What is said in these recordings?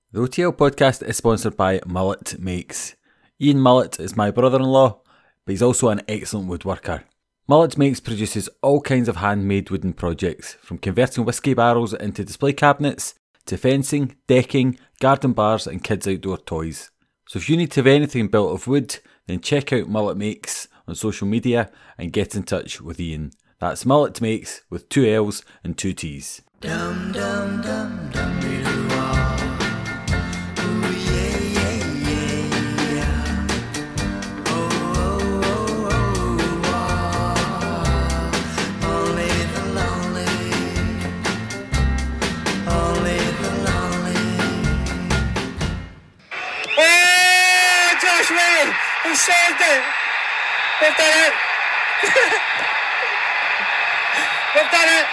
The OTL podcast is sponsored by Mullet Makes. Ian Mullet is my brother-in-law, but he's also an excellent woodworker. Mullet Makes produces all kinds of handmade wooden projects, from converting whiskey barrels into display cabinets, to fencing, decking, garden bars and kids' outdoor toys. So if you need to have anything built of wood, then check out Mullet Makes on social media and get in touch with Ian. That's Mullet Makes with 2 L's and 2 T's. Dum dum dum dum doo ah. Ooh yeah yeah yeah yeah. Oh oh oh oh ah. Only the lonely, only the lonely. Oh, Josh Ray, he saved it. We've done it. We've done it.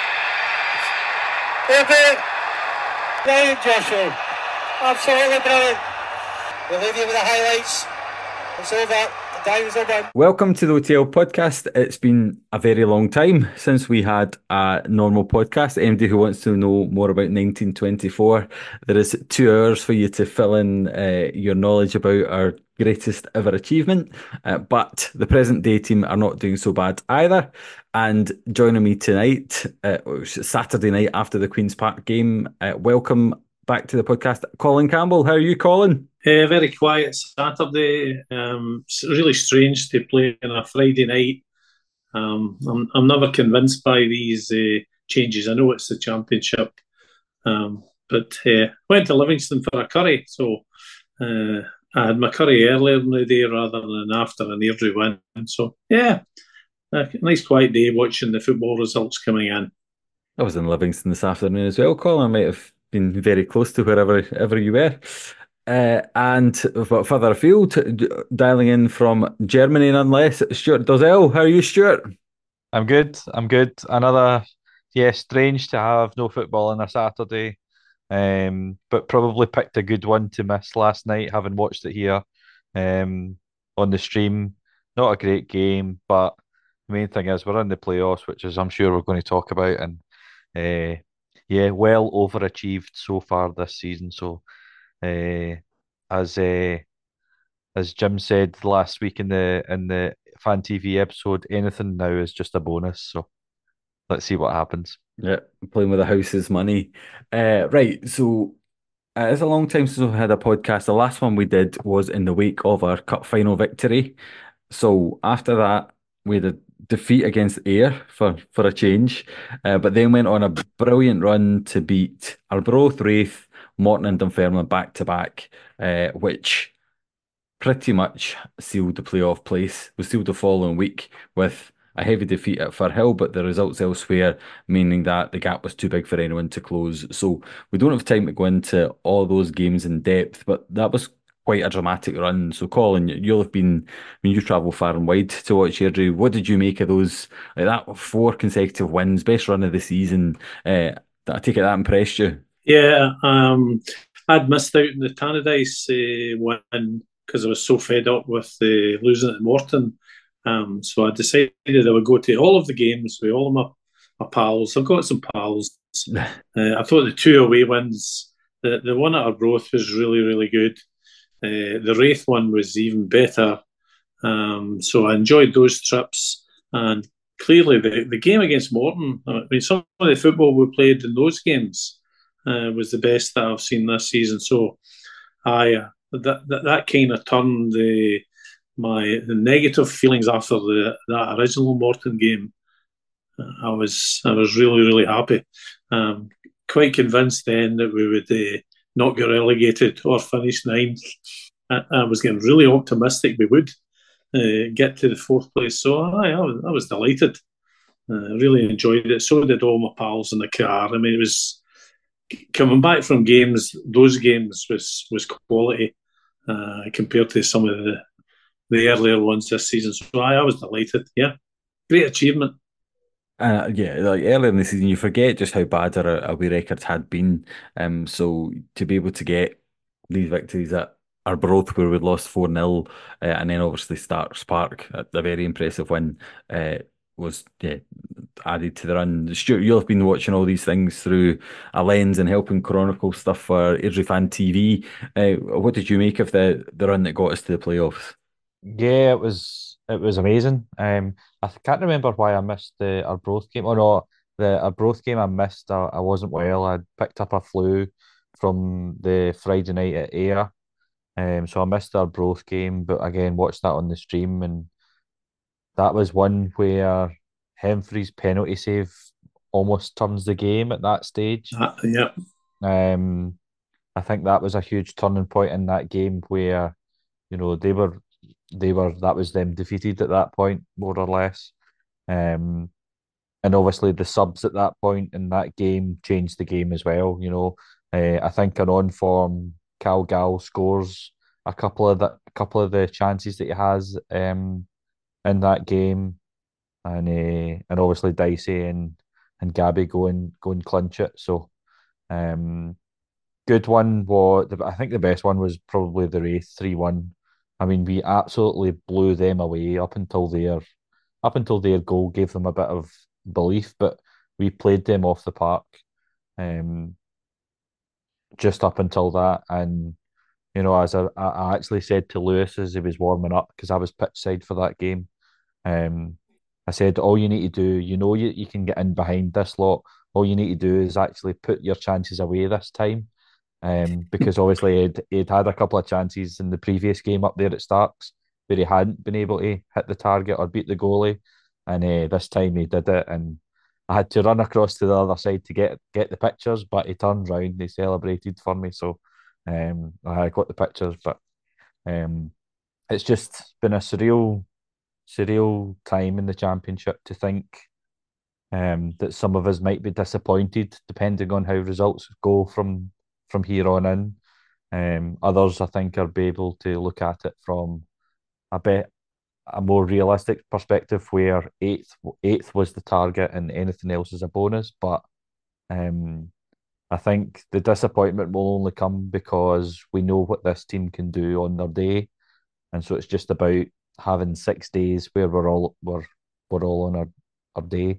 Brilliant, Joshua. Absolutely brilliant. We'll leave you with the highlights. It's over. The time's over. Welcome to the OTL podcast. It's been a very long time since we had a normal podcast. Anybody who wants to know more about 1924, there is 2 hours for you to fill in your knowledge about our greatest ever achievement. But the present day team are not doing so bad either. And joining me tonight, Saturday night after the Queen's Park game, welcome back to the podcast, Colin Campbell. How are you, Colin? Very quiet Saturday. It's really strange to play on a Friday night. I'm never convinced by these changes. I know it's the championship, but went to Livingston for a curry. So I had my curry earlier in the day rather than after an Airdrie win. So yeah, a nice quiet day watching the football results coming in. I was in Livingston this afternoon as well, Colin. I might have been very close to wherever you were. And further afield, dialing in from Germany none less, Stuart Dozzell. How are you, Stuart? I'm good. Another, strange to have no football on a Saturday, but probably picked a good one to miss last night, having watched it here on the stream. Not a great game, but the main thing is we're in the playoffs, which is I'm sure we're going to talk about, and well overachieved so far this season. So, uh, as uh, as Jim said last week in the Fan TV episode, anything now is just a bonus. So let's see what happens. Yeah, playing with the house's money. Right, so it's a long time since we had a podcast. The last one we did was in the wake of our cup final victory. So after that, we had a defeat against Ayr for a change, but then went on a brilliant run to beat Arbroath, Wraith, Morton and Dunfermline back to back, which pretty much sealed the playoff place. We sealed the following week with a heavy defeat at Firhill, but the results elsewhere, meaning that the gap was too big for anyone to close. So we don't have time to go into all those games in depth, but that was quite a dramatic run. So Colin, you'll have been, you travel far and wide to watch Airdrie. What did you make of those, like that 4 consecutive wins, best run of the season? I take it that impressed you? Yeah, I'd missed out on the Tannadice win because I was so fed up with losing at Morton. So I decided I would go to all of the games with all of my pals. I've got some pals. I thought the 2 away wins, the one at Arbroath was really, really good. The Wraith one was even better. So I enjoyed those trips. And clearly the game against Morton, I mean, some of the football we played in those games was the best that I've seen this season. So that kind of turned the negative feelings after that original Morton game. I was really, really happy. Quite convinced then that we would not get relegated or finish ninth. I was getting really optimistic we would get to the 4th place. So I was delighted. Really enjoyed it. So did all my pals in the car. I mean, it was coming back from games. Those games was quality compared to some of the earlier ones this season. So I was delighted. Yeah, great achievement. Like earlier in the season, you forget just how bad our away records had been. So to be able to get these victories at Arbroath, where we lost 4-0, and then obviously Starks Park, a very impressive win. was added to the run. Stuart, you'll have been watching all these things through a lens and helping chronicle stuff for Airdrie Fan TV. What did you make of the run that got us to the playoffs? Yeah, it was amazing. Can't remember why I missed the Arbroath game. Oh no, the Arbroath game I missed. I wasn't well. I'd picked up a flu from the Friday night at Ayr. So I missed the Arbroath game, but again watched that on the stream, and that was one where Hemphreys' penalty save almost turns the game at that stage. Yeah. Um, I think that was a huge turning point in that game where, they were that was them defeated at that point, more or less. Um, and obviously the subs at that point in that game changed the game as well. I think an on form Cal Gal scores a couple of the chances that he has in that game, and obviously Dicey and Gabby go and clinch it. So um, good one was I think the best one was probably the Wraith 3-1. I mean, we absolutely blew them away up until their goal gave them a bit of belief, but we played them off the park um, just up until that. And as I actually said to Lewis as he was warming up, because I was pitch side for that game, um, I said, all you need to do, you can get in behind this lot. All you need to do is actually put your chances away this time. Because obviously he'd had a couple of chances in the previous game up there at Starks where he hadn't been able to hit the target or beat the goalie, and this time he did it, and I had to run across to the other side to get the pictures, but he turned round, he celebrated for me, so I got the pictures, but um, it's just been a surreal time in the championship to think that some of us might be disappointed depending on how results go from here on in. Others, I think, are be able to look at it from a bit a more realistic perspective, where eighth was the target and anything else is a bonus. But um, I think the disappointment will only come because we know what this team can do on their day, and so it's just about having 6 days where we're all on our day,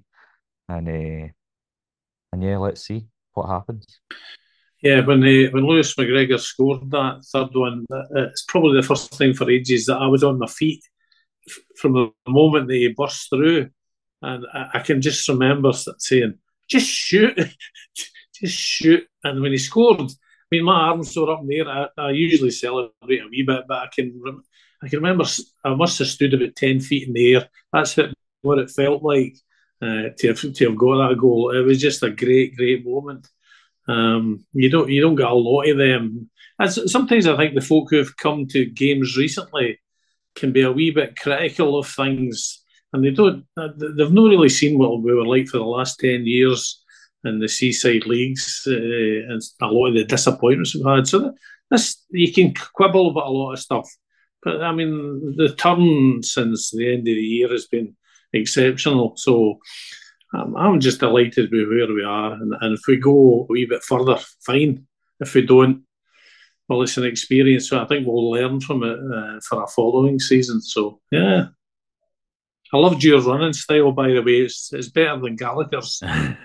and yeah, let's see what happens. Yeah, when Lewis McGregor scored that third one, it's probably the first time for ages that I was on my feet from the moment that he burst through, and I can just remember saying, "Just shoot, just shoot!" And when he scored, I mean, my arms were up in the air. I usually celebrate a wee bit, but I can remember I must have stood about 10 feet in the air. That's what it felt like to have got that goal. It was just a great moment. You don't get a lot of them. And sometimes I think the folk who have come to games recently can be a wee bit critical of things, and they don't. They've not really seen what we were like for the last 10 years in the seaside leagues, and a lot of the disappointments we've had. So this you can quibble about a lot of stuff, but I mean the turn since the end of the year has been exceptional. So I'm just delighted with where we are, and if we go a wee bit further, fine. If we don't, well, it's an experience, so I think we'll learn from it for our following season. So yeah, I loved your running style, by the way. It's better than Gallagher's.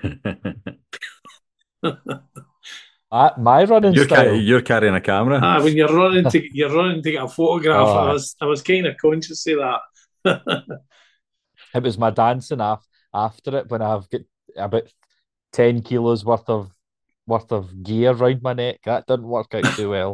My running style. You're carrying a camera. When you're running to get a photograph, I Oh, was kind of conscious of that. it was my dancing after it when I've got about 10 kilos worth of gear around my neck. That didn't work out too well.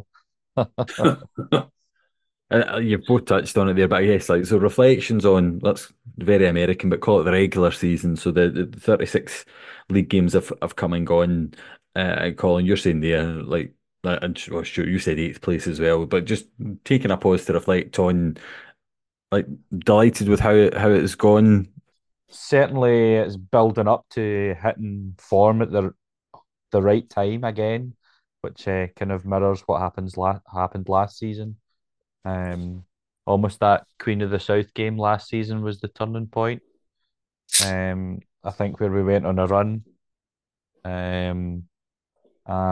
You've both touched on it there, but yes, like so reflections on that's very American, but call it the regular season. So the 36 league games have come and gone. Colin, you're saying there, and well, sure, you said eighth place as well, but just taking a pause to reflect on, like, delighted with how it's gone. Certainly, it's building up to hitting form at the right time again, which kind of mirrors what happened last season. Um, Almost that Queen of the South game last season was the turning point. I think where we went on a run, um,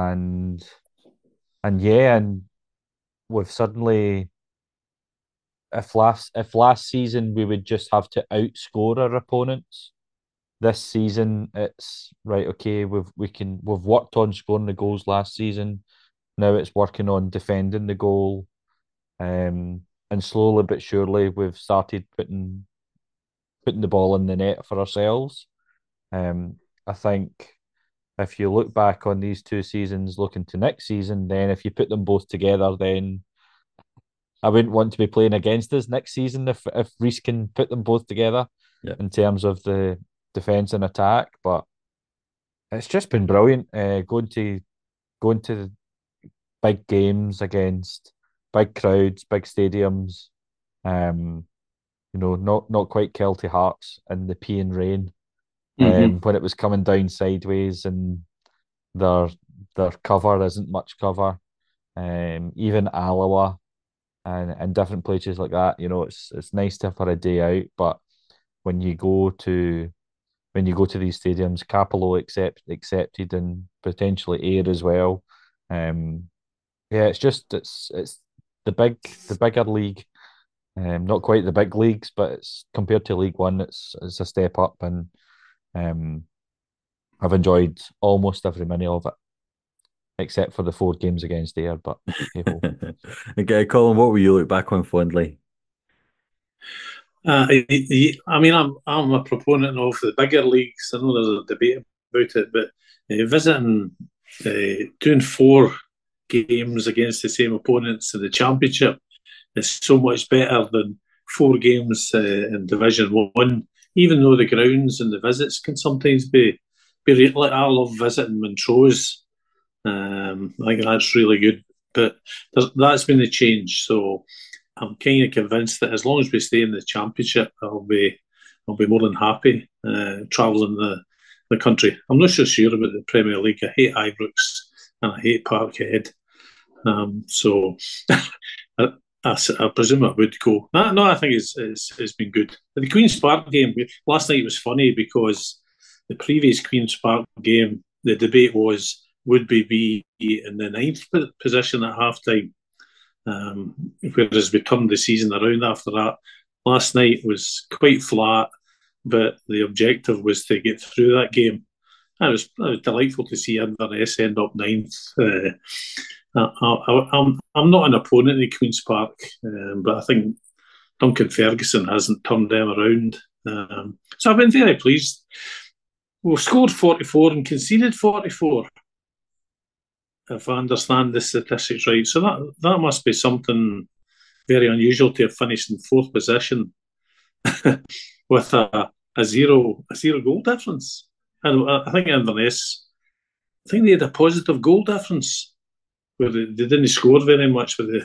and and yeah, and we've suddenly if last season we would just have to outscore our opponents, this season it's right. Okay, we've worked on scoring the goals last season. Now it's working on defending the goal. And slowly but surely we've started putting the ball in the net for ourselves. I think if you look back on these two seasons, looking to next season, then if you put them both together, then I wouldn't want to be playing against us next season if Reece can put them both together Yeah. in terms of the defense and attack. But it's just been brilliant going to big games against big crowds, big stadiums. Um, not quite Kelty Hearts in the peeing rain. Mm-hmm. When it was coming down sideways and their their cover isn't much cover. Even Alloa and different places like that. It's nice to have for a day out, but when you go to these stadiums, Capello accepted and potentially Ayr as well. Yeah, it's the bigger league. Not quite the big leagues, but it's compared to League One, it's a step up, and um, I've enjoyed almost every minute of it, except for the 4 games against Ayr. But hey ho. Okay, Colin, what will you look back on fondly? I mean, I'm a proponent of the bigger leagues. I know there's a debate about it, but visiting, doing 4 games against the same opponents in the Championship is so much better than 4 games in Division One. Even though the grounds and the visits can sometimes be like I love visiting Montrose. I think that's really good, but that's been the change. So I'm kind of convinced that as long as we stay in the Championship, I'll be more than happy travelling the country. I'm not so sure about the Premier League. I hate Ibrox and I hate Parkhead. So I, I presume I would go. No, I think it's been good. The Queen's Park game last night was funny because the previous Queen's Park game, the debate was would we be in the ninth position at half time, whereas we turned the season around after that. Last night was quite flat, but the objective was to get through that game. It was delightful to see Inverness end up ninth. I'm not an opponent of Queen's Park, but I think Duncan Ferguson hasn't turned them around. So I've been very pleased. We've scored 44 and conceded 44, if I understand the statistics right. So that must be something very unusual to have finished in 4th position with a zero goal difference. And I think Inverness, I think they had a positive goal difference where they didn't score very much, but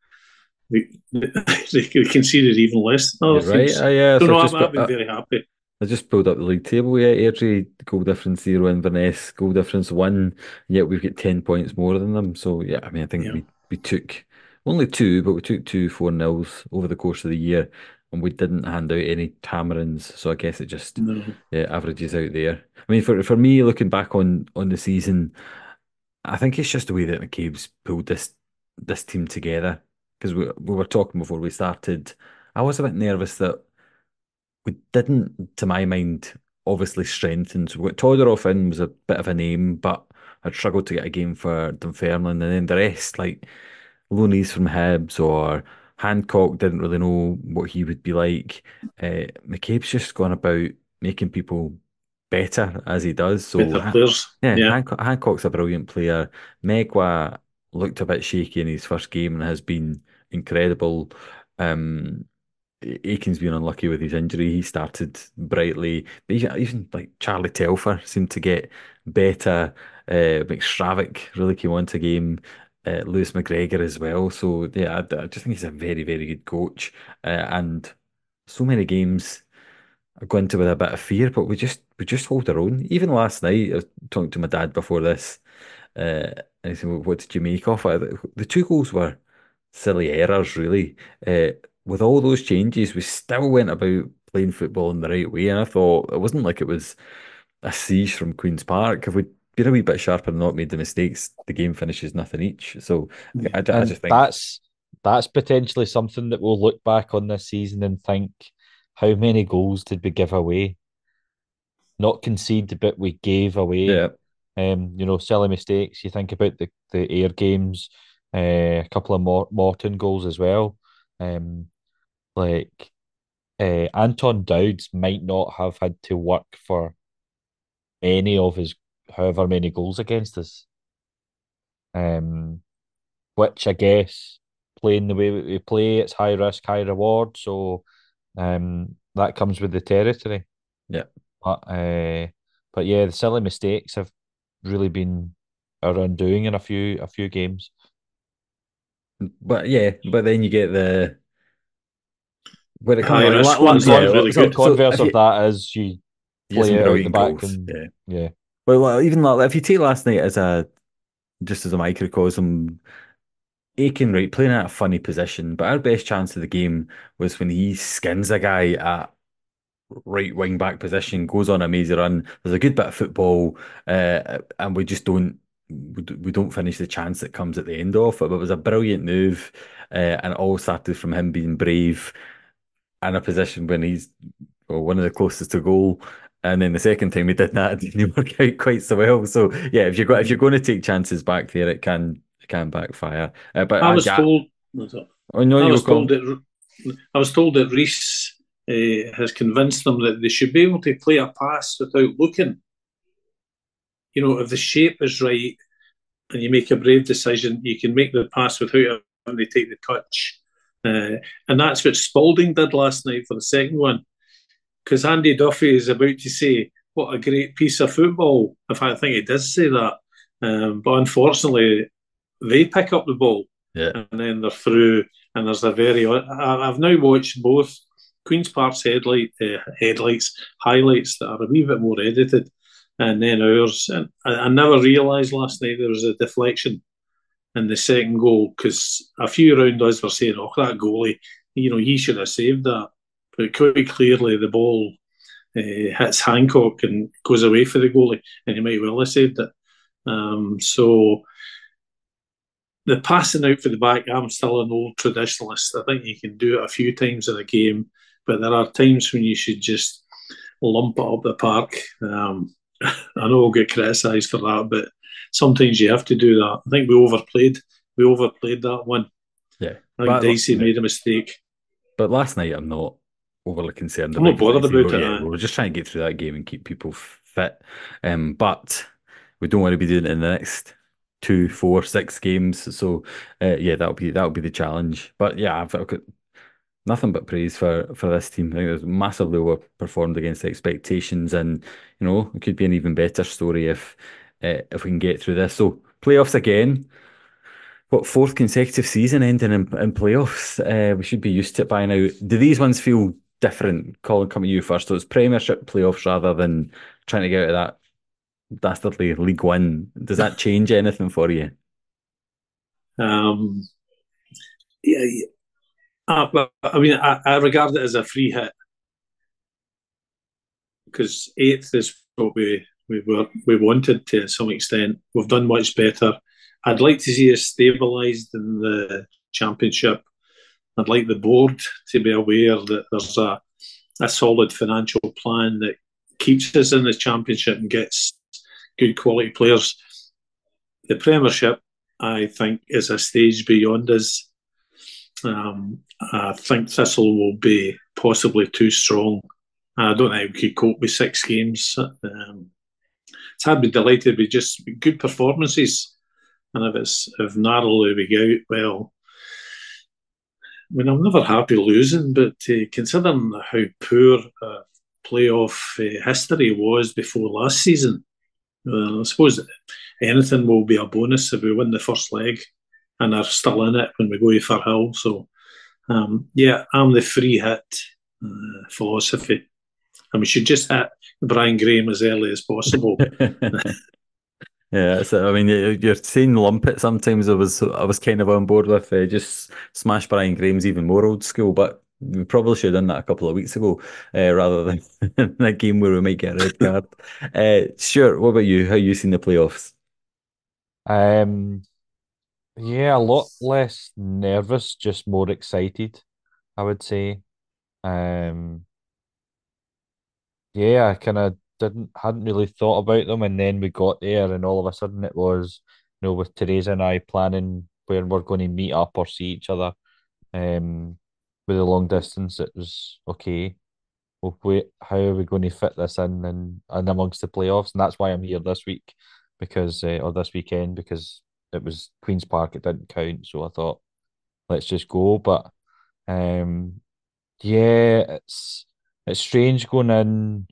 they conceded even less than other Right. teams. Yeah. So So no, I've just I've been very happy. I just pulled up the league table. Yeah, Airdrie goal difference 0, Inverness goal difference 1, and yet we've got 10 points more than them. So yeah, I mean, I think Yeah. we took only 2, but we took 2 4-0s over the course of the year, and we didn't hand out any tamarins. So I guess it just No. averages out there. I mean, for me, looking back on the season, I think it's just the way that McCabe's pulled this team together. Because we were talking before we started, I was a bit nervous that we didn't, to my mind, obviously strengthen. So we got Todorov in was a bit of a name, but I'd struggled to get a game for Dunfermline, and then the rest, like loanees from Hibs or Hancock, didn't really know what he would be like. McCabe's just gone about making people better as he does. So Better players. yeah, Yeah. Hancock's a brilliant player. Megwa looked a bit shaky in his first game and has been incredible. Um, Aiken's been unlucky with his injury. He started brightly, but even like Charlie Telfer seemed to get better. McStravick really came onto game. Lewis McGregor as well. So yeah, I just think he's a very, very good coach. And so many games I go into with a bit of fear, but we just hold our own. Even last night, I was talking to my dad before this, and he said, "What did you make of it?" The 2 goals were silly errors, really. With all those changes, we still went about playing football in the right way, and I thought it wasn't like it was a siege from Queen's Park. If we'd been a wee bit sharper and not made the mistakes, the game finishes nothing each. So I And just think, that's that's potentially something that we'll look back on this season and think, how many goals did we give away? Not concede, but we gave away. Yeah. Silly mistakes. You think about the Air games, a couple of Morton goals as well. Um, like Anton Dowds might not have had to work for any of his however many goals against us. Which I guess playing the way we play, it's high risk, high reward. So that comes with the territory. Yeah. But yeah, the silly mistakes have really been our undoing in a few games. But yeah, but then you get the when it comes High like risk one's yeah. not very The good. So converse if of you that is you get some play out the brilliant back goals, and yeah. yeah. Well, even like if you take last night as a just as a microcosm, Aiken right playing at a funny position, but our best chance of the game was when he skins a guy at right wing back position, goes on a mazy run. There's a good bit of football, and we just we don't finish the chance that comes at the end of it. But it was a brilliant move, and it all started from him being brave in a position when he's one of the closest to goal. And then the second time we did that, it didn't work out quite so well. So yeah, if you're going to take chances back there, it can backfire. But I was yeah, told, oh no, I you were was told calm. that I was told that Reese has convinced them that they should be able to play a pass without looking. You know, if the shape is right and you make a brave decision, you can make the pass without having to take the touch. And that's what Spalding did last night for the second one. Because Andy Duffy is about to say, what a great piece of football. In fact, I think he does say that. But unfortunately, they pick up the ball Yeah. and then they're through. And there's a very. I've now watched both Queen's Park's highlights that are a wee bit more edited, and then ours. And I never realised last night there was a deflection in the second goal because a few around us were saying, "Oh, that goalie, he should have saved that." But quite clearly, the ball hits Hancock and goes away for the goalie, and he might well have saved it. So the passing out for the back, I'm still an old traditionalist. I think you can do it a few times in a game, but there are times when you should just lump it up the park. I know I'll get criticised for that, but sometimes you have to do that. I think we overplayed. We overplayed that one. Yeah. I think Dicey made a mistake. But last night, I'm not overly concerned I'm about not bothered Dicey. about it. Yeah, we were just trying to get through that game and keep people fit. But we don't want to be doing it in the next 2, 4, 6 games. So yeah, that'll be the challenge. But yeah, I've got nothing but praise for this team. I think it was massively overperformed against expectations, and it could be an even better story if we can get through this. So playoffs again. What, fourth consecutive season ending in playoffs? We should be used to it by now. Do these ones feel different? Colin, coming to you first. So it's Premiership playoffs rather than trying to get out of that dastardly League One. Does that change anything for you? Yeah, I mean, I regard it as a free hit because eighth is what we wanted to some extent. We've done much better. I'd like to see us stabilised in the championship. I'd like the board to be aware that there's a solid financial plan that keeps us in the championship and gets good quality players. The Premiership, I think, is a stage beyond us. I think Thistle will be possibly too strong. I don't think we could cope with 6 games. I'd be delighted with just good performances. And if Narrowly we go out, well, I mean, I'm never happy losing, but considering how poor playoff history was before last season, I suppose anything will be a bonus if we win the first leg and are still in it when we go to Firhill. So, yeah, I'm the free hit philosophy. And we should just hit Brian Graham as early as possible. Yeah, so I mean, you're saying lump it sometimes. I was kind of on board with just smash Brian Graham's even more old school, but we probably should have done that a couple of weeks ago rather than that game where we might get a red card. Stuart, what about you? How you seen the playoffs? Um, Yeah, a lot less nervous, just more excited, I would say. Um, yeah, I kind of didn't hadn't really thought about them, and then we got there, and all of a sudden it was, with Teresa and I planning where we're going to meet up or see each other. With the long distance, it was okay. Well, wait, how are we going to fit this in and amongst the playoffs? And that's why I'm here this week, because or this weekend, because it was Queen's Park, it didn't count, so I thought let's just go. But um, yeah, it's strange going in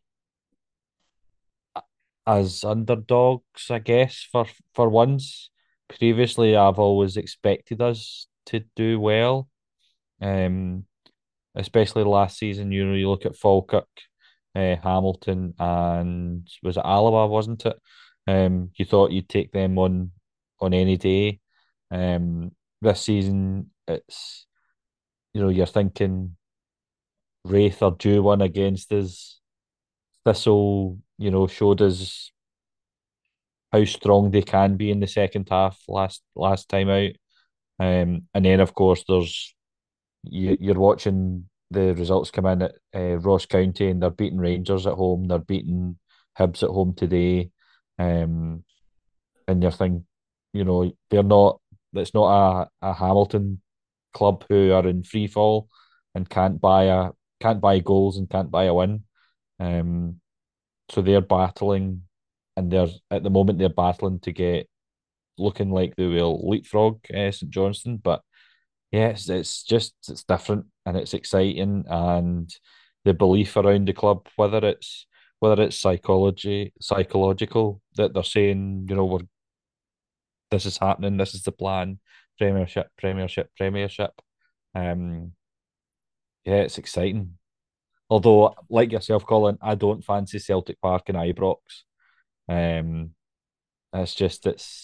as underdogs, I guess, for once. Previously, I've always expected us to do well. Um, Especially last season, you look at Falkirk, Hamilton, and was it Alaba, wasn't it? You thought you'd take them on any day. This season, it's you're thinking Wraith are due one against us. Thistle, showed us how strong they can be in the second half last time out. And then of course you're watching the results come in at Ross County, and they're beating Rangers at home, they're beating Hibs at home today, um, and you're thinking, they're not. It's not a Hamilton club who are in free fall and can't buy goals and can't buy a win. Um, so they're battling, and they're at the moment they're battling to get looking like they will leapfrog St Johnstone, but yes, it's different and it's exciting, and the belief around the club, whether it's psychological that they're saying, this is happening, this is the plan, Premiership, Premiership, Premiership. Um, yeah, it's exciting. Although, like yourself, Colin, I don't fancy Celtic Park and Ibrox. Um, it's just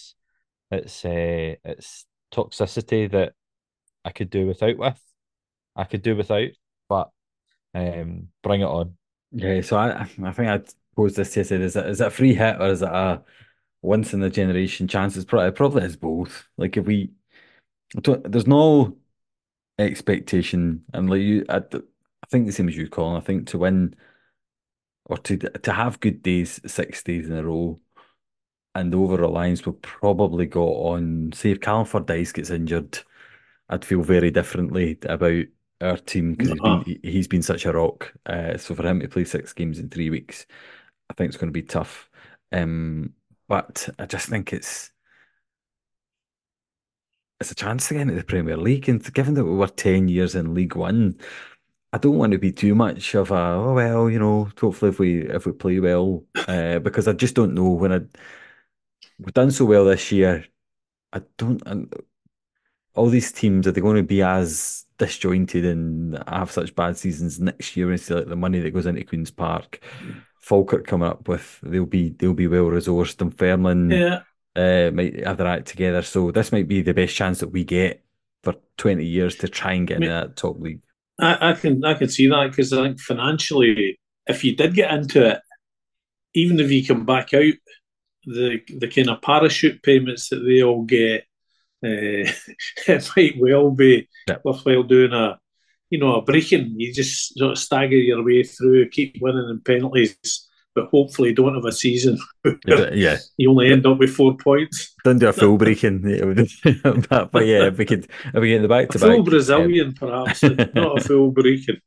it's toxicity that I could do without with. I could do without, but bring it on. Yeah, so I think I'd pose this to you, said, is it a free hit or is it a once in a generation chance? It probably is both. Like if we, there's no expectation, and like I think the same as you, Colin. I think to win or to have good days, 6 days in a row, and the overall lines will probably go on. Say if Callum Fordyce gets injured, I'd feel very differently about our team because Uh, he's been such a rock. So for him to play 6 games in 3 weeks, I think it's going to be tough. Um, but I just think it's a chance to get into the Premier League, and given that we were 10 years in League One, I don't want to be too much of a oh well, hopefully if we play well, because I just don't know we've done so well this year. I don't. All these teams, are they going to be as disjointed and have such bad seasons next year? And see like the money that goes into Queen's Park, Falkirk coming up with, they'll be well resourced, and Fairland yeah, might have their act together. So this might be the best chance that we get for 20 years to try and get I into mean, that top league. I can see that because I think financially, if you did get into it, even if you come back out, the kind of parachute payments that they all get, it might well be Yeah. worthwhile doing a breaking. You just sort of stagger your way through, keep winning in penalties, but hopefully don't have a season where Yeah. you only end up with 4 points. Don't do a full breaking. But yeah, if we get in the back A to full back, Brazilian, perhaps, but not a full breaking.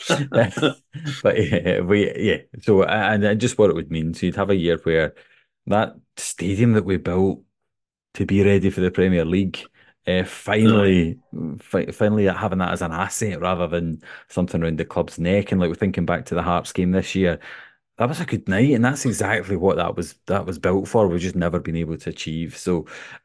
but yeah, yeah. So and just what it would mean. So you'd have a year where that stadium that we built to be ready for the Premier League, Aye. finally having that as an asset rather than something around the club's neck. And like we're thinking back to the Hearts game this year, that was a good night, and that's exactly what that was built for. We've just never been able to achieve. So,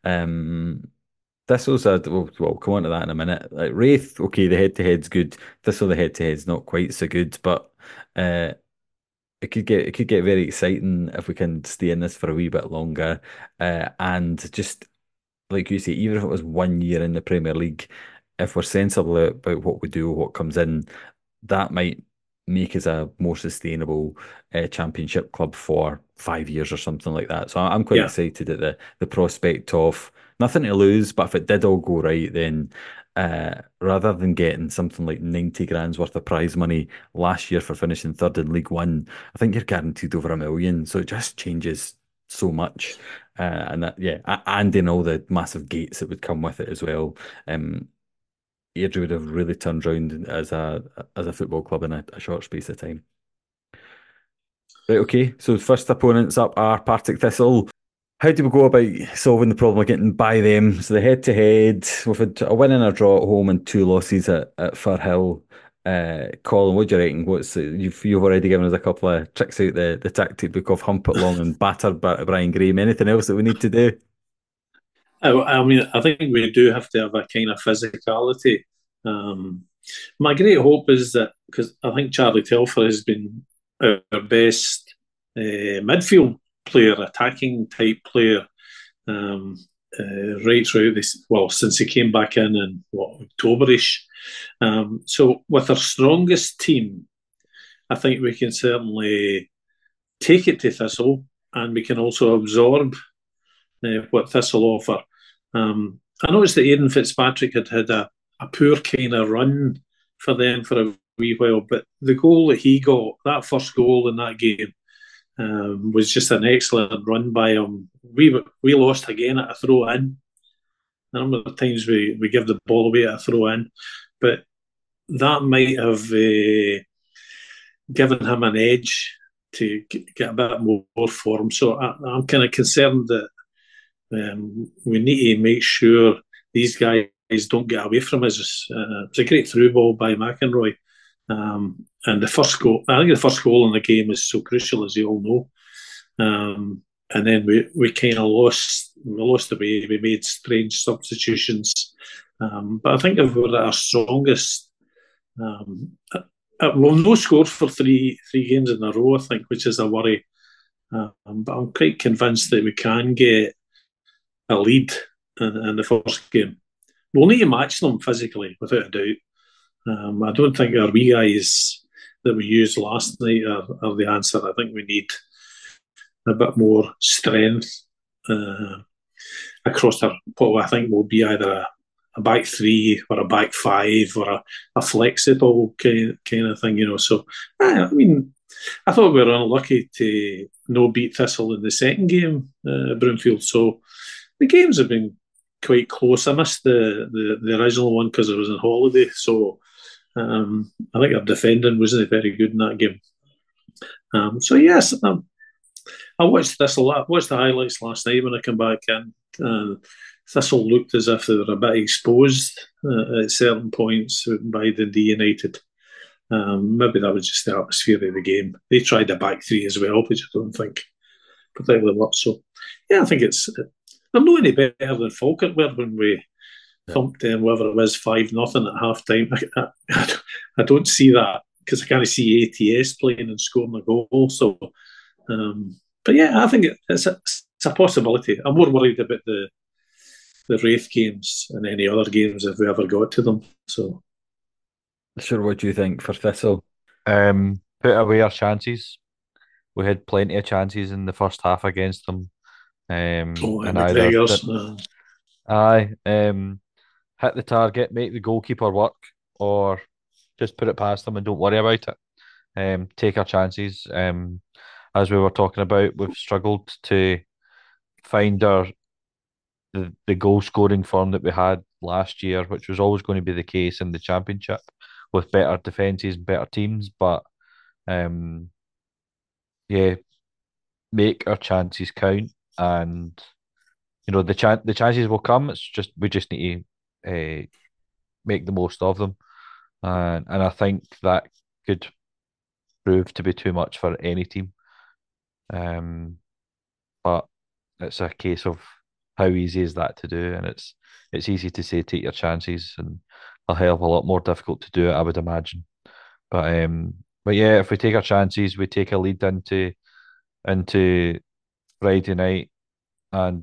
Thistle's we'll come on to that in a minute. Like Wraith, okay, the head-to-head's good. Thistle, the head-to-head's not quite so good, but uh, it could get very exciting if we can stay in this for a wee bit longer. And just like you say, even if it was 1 year in the Premier League, if we're sensible about what we do, what comes in, that might make us a more sustainable championship club for 5 years or something like that. So I'm quite Yeah. excited at the prospect of nothing to lose. But if it did all go right, then rather than getting something like 90 grand's worth of prize money last year for finishing third in League One, I think you're guaranteed over 1 million. So it just changes so much. And that, yeah, and in all the massive gates that would come with it as well. Airdrie would have really turned around as a football club in a short space of time. Right, okay. So first opponents up are Partick Thistle. How do we go about solving the problem of getting by them? So the head-to-head, we've had a win and a draw at home and two losses at Firhill. Colin, what do you reckon? You've already given us a couple of tricks out the tactic book of hump it long and batter Brian Graham. Anything else that we need to do? I mean, I think we do have to have a kind of physicality. My great hope is that, because I think Charlie Telfer has been our best midfield player, attacking type player, right throughout this, well, since he came back in Octoberish. So with our strongest team, I think we can certainly take it to Thistle, and we can also absorb what Thistle offer. I noticed that Aidan Fitzpatrick had a poor kind of run for them for a wee while, but the goal that he got, that first goal in that game, was just an excellent run by him. We lost again at a throw in. A number of times we give the ball away at a throw in, but that might have given him an edge to get a bit more form. So I'm kind of concerned that we need to make sure these guys don't get away from us. It's a great through ball by McInroy. And the first goal, I think the first goal in the game is so crucial, as you all know. And then we kind of lost the way. We made strange substitutions. But I think if we're at our strongest, we'll no score for three games in a row, I think, which is a worry. But I'm quite convinced that we can get a lead in the first game. We'll need to match them physically, without a doubt. I don't think our wee guys that we used last night are the answer. I think we need a bit more strength across what I think will be either a back three or a back five or a flexible kind of thing, you know. So, I mean, I thought we were unlucky to no beat Thistle in the second game, Broomfield. So the games have been quite close. I missed the original one because I was on holiday. So I think our defending wasn't very good in that game. So yes, I watched Thistle. I watched the highlights last night when I came back in. Thistle looked as if they were a bit exposed at certain points by Dundee United. Maybe that was just the atmosphere of the game. They tried a back three as well, which I don't think particularly worked. So yeah, I think they're not any better than Falkirk were when we thumped them, whether it was 5-0 at half time. I don't see that because I can't see ATS playing and scoring a goal. So, but yeah, I think it's a possibility. I'm more worried about the Wraith games and any other games if we ever got to them. So, Sure, what do you think for Thistle? Put away our chances. We had plenty of chances in the first half against them. And McGregor's. Hit the target, make the goalkeeper work, or just put it past them and don't worry about it. Take our chances. As we were talking about, we've struggled to find the goal scoring form that we had last year, which was always going to be the case in the championship with better defences and better teams. But yeah, make our chances count, and the chances will come. It's just we just need to make the most of them, and I think that could prove to be too much for any team. But it's a case of how easy is that to do, and it's easy to say take your chances, and a hell of a lot more difficult to do it, I would imagine. But yeah, if we take our chances, we take a lead into Friday night, and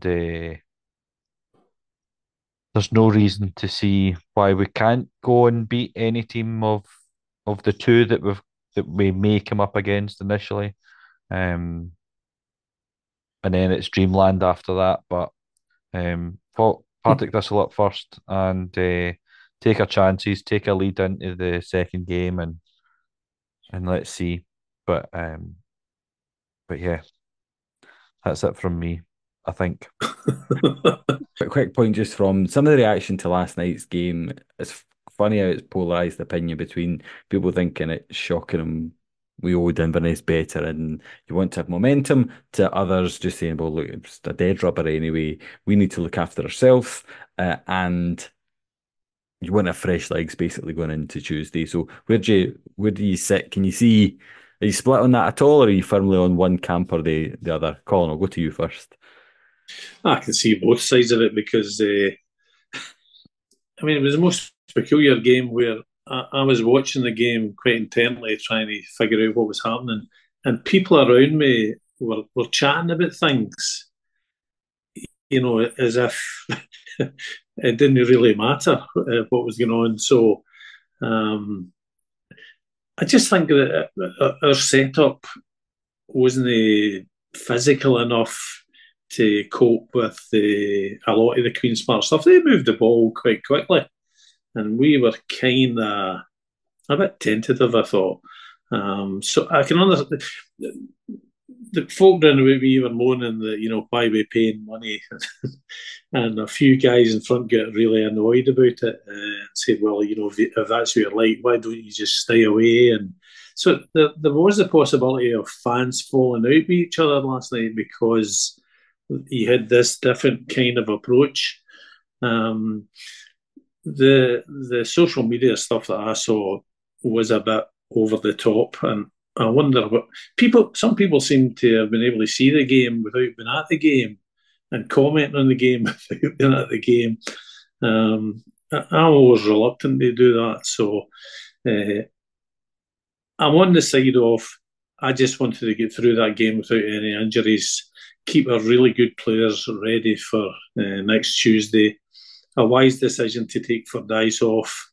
there's no reason to see why we can't go and beat any team of the two that we may come up against initially. And then it's dreamland after that. But Partick Thistle up first and take our chances, take a lead into the second game, and let's see. But um, but yeah, that's it from me, I think. A quick point just from some of the reaction to last night's game. It's funny how it's polarized opinion between people thinking it's shocking and we owed Inverness better and you want to have momentum, to others just saying, well, look, it's a dead rubber anyway. We need to look after ourselves. And you want a fresh legs basically going into Tuesday. So where do you sit? Can you see, are you split on that at all, or are you firmly on one camp or the other? Colin, I'll go to you first. I can see both sides of it because I mean, it was the most peculiar game where I was watching the game quite intently, trying to figure out what was happening, and people around me were chatting about things, as if it didn't really matter what was going on. So um, I just think that our setup wasn't physical enough to cope with a lot of the Queen's Park stuff. They moved the ball quite quickly, and we were kind of a bit tentative, I thought. So I can understand the folk down about me were moaning that, why we paying money. And a few guys in front got really annoyed about it and said, well, if that's what you're like, why don't you just stay away? And so there was a possibility of fans falling out with each other last night because he had this different kind of approach. Um, the social media stuff that I saw was a bit over the top, and I wonder what some people seem to have been able to see the game without being at the game and comment on the game without being at the game. I'm always reluctant to do that, so uh, I'm on the side of I just wanted to get through that game without any injuries, keep our really good players ready for next Tuesday. A wise decision to take Fordyce off.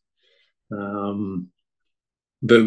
But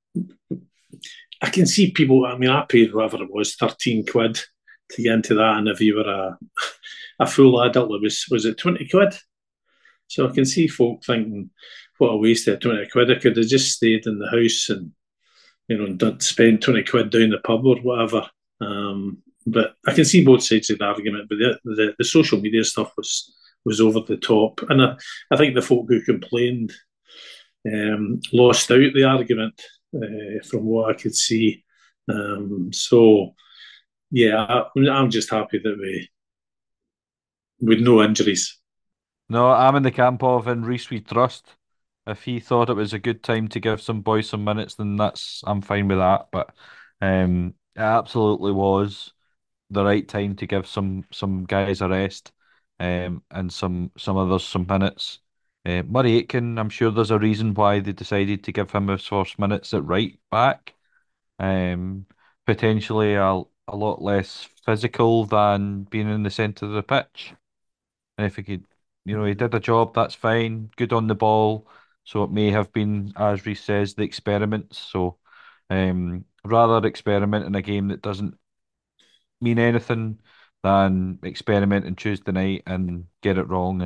I can see people. I mean, I paid whatever it was, 13 quid to get into that, and if you were a full adult, was it 20 quid? So I can see folk thinking, what a waste of 20 quid. I could have just stayed in the house and spend 20 quid down the pub or whatever. But I can see both sides of the argument. But the social media stuff was over the top, and I think the folk who complained lost out the argument from what I could see. So yeah, I'm just happy that with no injuries. No, I'm in the camp of in Reese we trust. If he thought it was a good time to give some boys some minutes, then I'm fine with that. But it absolutely was the right time to give some guys a rest, and some others some minutes. Murray Aitken, I'm sure there's a reason why they decided to give him his first minutes at right back. Um, Potentially a lot less physical than being in the centre of the pitch. And if he could, he did a job, that's fine. Good on the ball. So it may have been, as Reece says, the experiments. So rather experiment in a game that doesn't mean anything than experiment on Tuesday night and get it wrong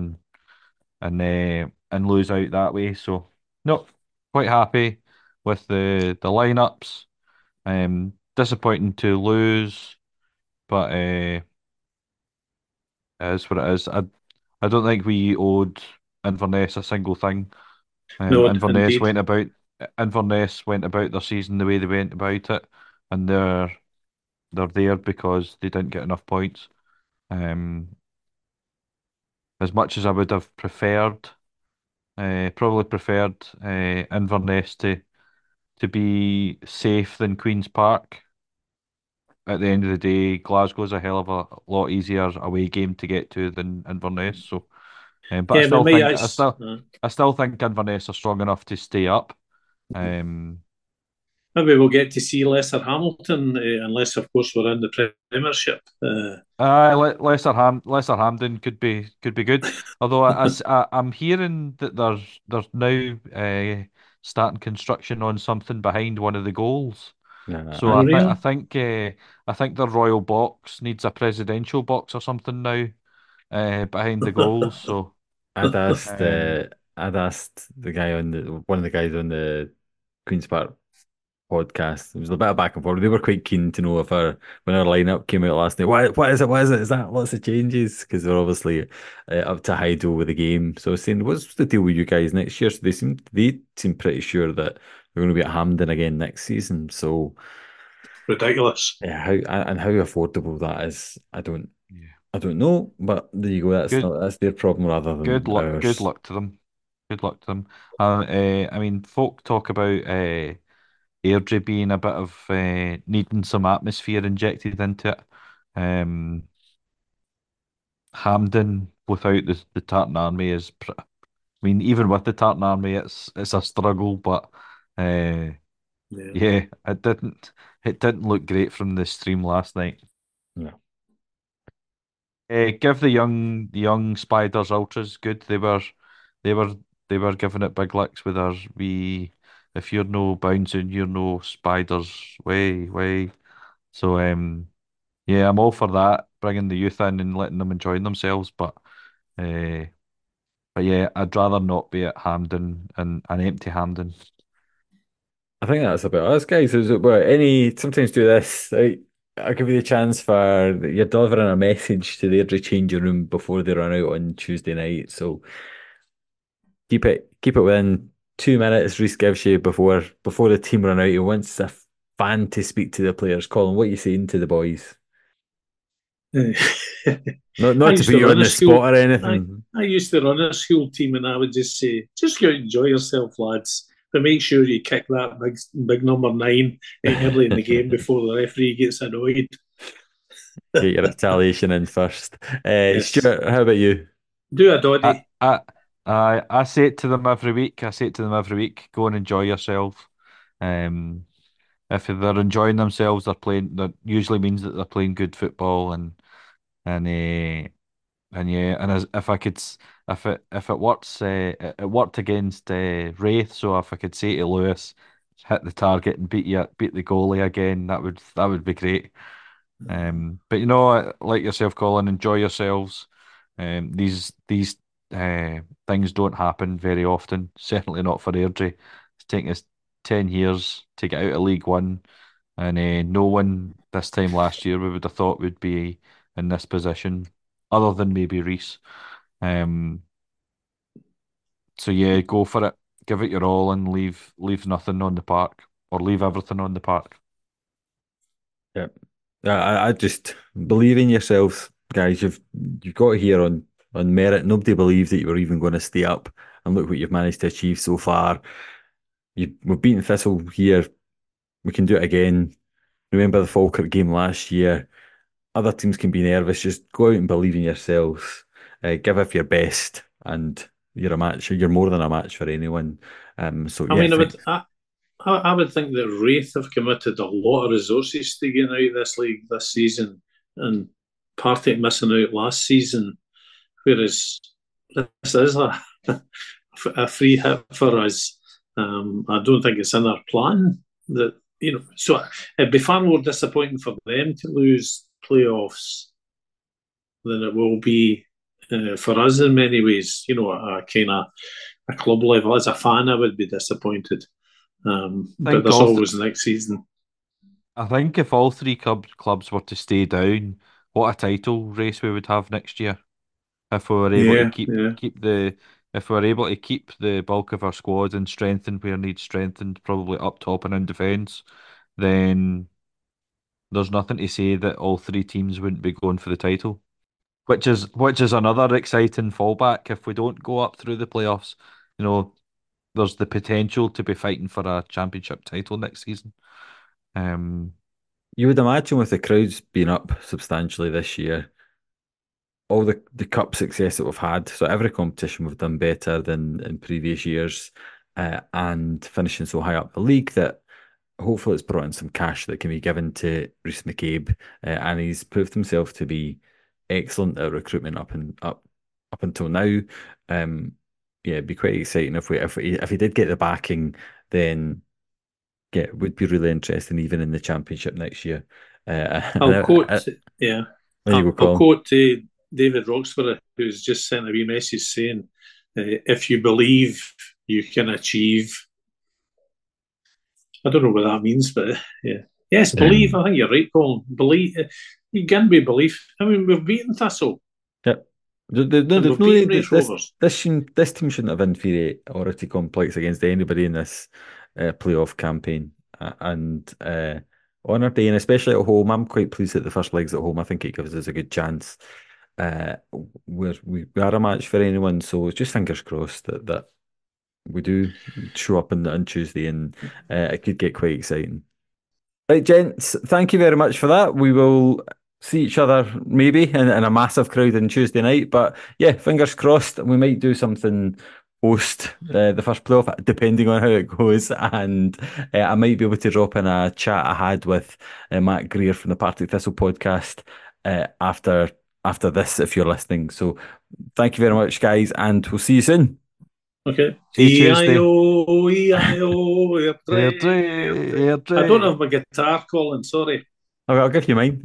and lose out that way. So no, quite happy with the lineups. Disappointing to lose, but it is what it is. I don't think we owed Inverness a single thing. No, Inverness indeed. went about their season the way they went about it, and they're there because they didn't get enough points. Um, as much as I would have probably preferred Inverness to be safe than Queen's Park. At the end of the day, Glasgow's a hell of a lot easier away game to get to than Inverness. So, but Yeah, but my eyes. I still think Inverness are strong enough to stay up. Um, Maybe we'll get to see Leicester Hamilton, unless, of course, we're in the Premiership. Leicester Hampden could be good. Although I'm hearing that there's now starting construction on something behind one of the goals. Yeah, So Unreal. I think the Royal Box needs a presidential box or something now. behind the goals. So I'd asked um, uh, I'd asked the guy on the one of the guys on the Queen's Park podcast. It was a bit of back and forth. They were quite keen to know if when our lineup came out last night, what is it? What is it? Is that lots of changes? Because they're obviously up to Hydo with the game. So I was saying, what's the deal with you guys next year? So they seem pretty sure that we're going to be at Hampden again next season. So Ridiculous. yeah, how affordable that is, yeah. I don't know. But there you go. Good That's their problem rather than good ours. luck to them. Good luck to them. I mean, folk talk about Airdrie being a bit of needing some atmosphere injected into it. Um, Hampden without the Tartan Army I mean, even with the Tartan Army, it's a struggle. But uh, Yeah. yeah, it didn't look great from the stream last night. No. Give the young Spiders Ultras good. They were they were giving it big licks with our we. If you're no bouncing, you're no Spiders way. So yeah, I'm all for that, bringing the youth in and letting them enjoy themselves. Uh, but yeah, I'd rather not be at Hampden and an empty Hampden. I think that's about us, guys. Sometimes do this. I'll give you the chance for you're delivering a message to the changing room before they run out on Tuesday night. So keep it within 2 minutes. Reese gives you before the team run out. He wants a fan to speak to the players. Colin, what are you saying to the boys? I Not to used put to you on run a the school. spot or I anything. I used to run a school team, and I would just say, just go enjoy yourself, lads. But make sure you kick that big number 9 early in the game Get before the referee gets annoyed. your retaliation in first. Yes, Stuart, how about you? do a I doddy. I I say it to them every week. I say it to them every week. Go and enjoy yourself. Um, if they're enjoying themselves, they're playing. That usually means that they're playing good football, and and yeah, and if I could, if it works, it worked against Wraith. So if I could say to Lewis, hit the target and beat the goalie again, that would be great. But like yourself, Colin, enjoy yourselves. These things don't happen very often. Certainly not for Airdrie. It's taken us 10 years to get out of League One, and no one this time last year we would have thought would be in this position, other than maybe Reese. Um, so yeah, go for it. Give it your all and leave nothing on the park, or leave everything on the park. Yeah. I just believe in yourselves, guys. You've got here on merit. Nobody believed that you were even going to stay up, and look what you've managed to achieve so far. We've beaten Thistle here. We can do it again. Remember the Falkirk game last year. Other teams can be nervous. Just go out and believe in yourselves. Give up your best, and you're a match. You're more than a match for anyone. So I yeah, mean, I would think that Wraith have committed a lot of resources to getting out of this league this season, and Partick missing out last season, whereas this is a free hit for us. I don't think it's in our plan that So it'd be far more disappointing for them to lose playoffs than it will be for us in many ways. A kind of a club level. As a fan, I would be disappointed. I But think there's all th always next season. I think if all three clubs were to stay down, what a title race we would have next year. If we were able to Yeah, keep yeah. keep the if we were able to keep the bulk of our squad and strengthen where needs strengthened, probably up top and in defence, then there's nothing to say that all three teams wouldn't be going for the title. Which is another exciting fallback if we don't go up through the playoffs. You know, there's the potential to be fighting for a championship title next season. Um, you would imagine with the crowds being up substantially this year, all the cup success that we've had. So every competition we've done better than in previous years, and finishing so high up the league that hopefully it's brought in some cash that can be given to Rhys McCabe, and he's proved himself to be excellent at recruitment up until now. Um, yeah, it'd be quite exciting if he did get the backing, then yeah, it would be really interesting even in the championship next year. I'll quote, yeah, There you I'll go, Colin. quote David Roxburgh, who's just sent a wee message saying, if you believe, you can achieve. I don't know what that means, but yeah. Yes, believe. I think you're right, Colin. Believe. You can be belief. I mean, we've beaten Thistle. Yep. And we've beaten Race Rovers. This team shouldn't have inferiority complex against anybody in this playoff campaign. And on our day, and especially at home, I'm quite pleased that the first leg's at home. I think it gives us a good chance. We are a match for anyone, so just fingers crossed that we do show up on Tuesday, and it could get quite exciting. Right, gents, thank you very much for that. We will see each other maybe in a massive crowd on Tuesday night. But yeah, fingers crossed. We might do something post the first playoff, depending on how it goes. And I might be able to drop in a chat I had with Matt Greer from the Partick Thistle podcast after this, if you're listening. So thank you very much, guys, and we'll see you soon. Okay. E-I-O, E-I-O, I don't have my guitar, Colin, sorry. Okay, I'll give you mine.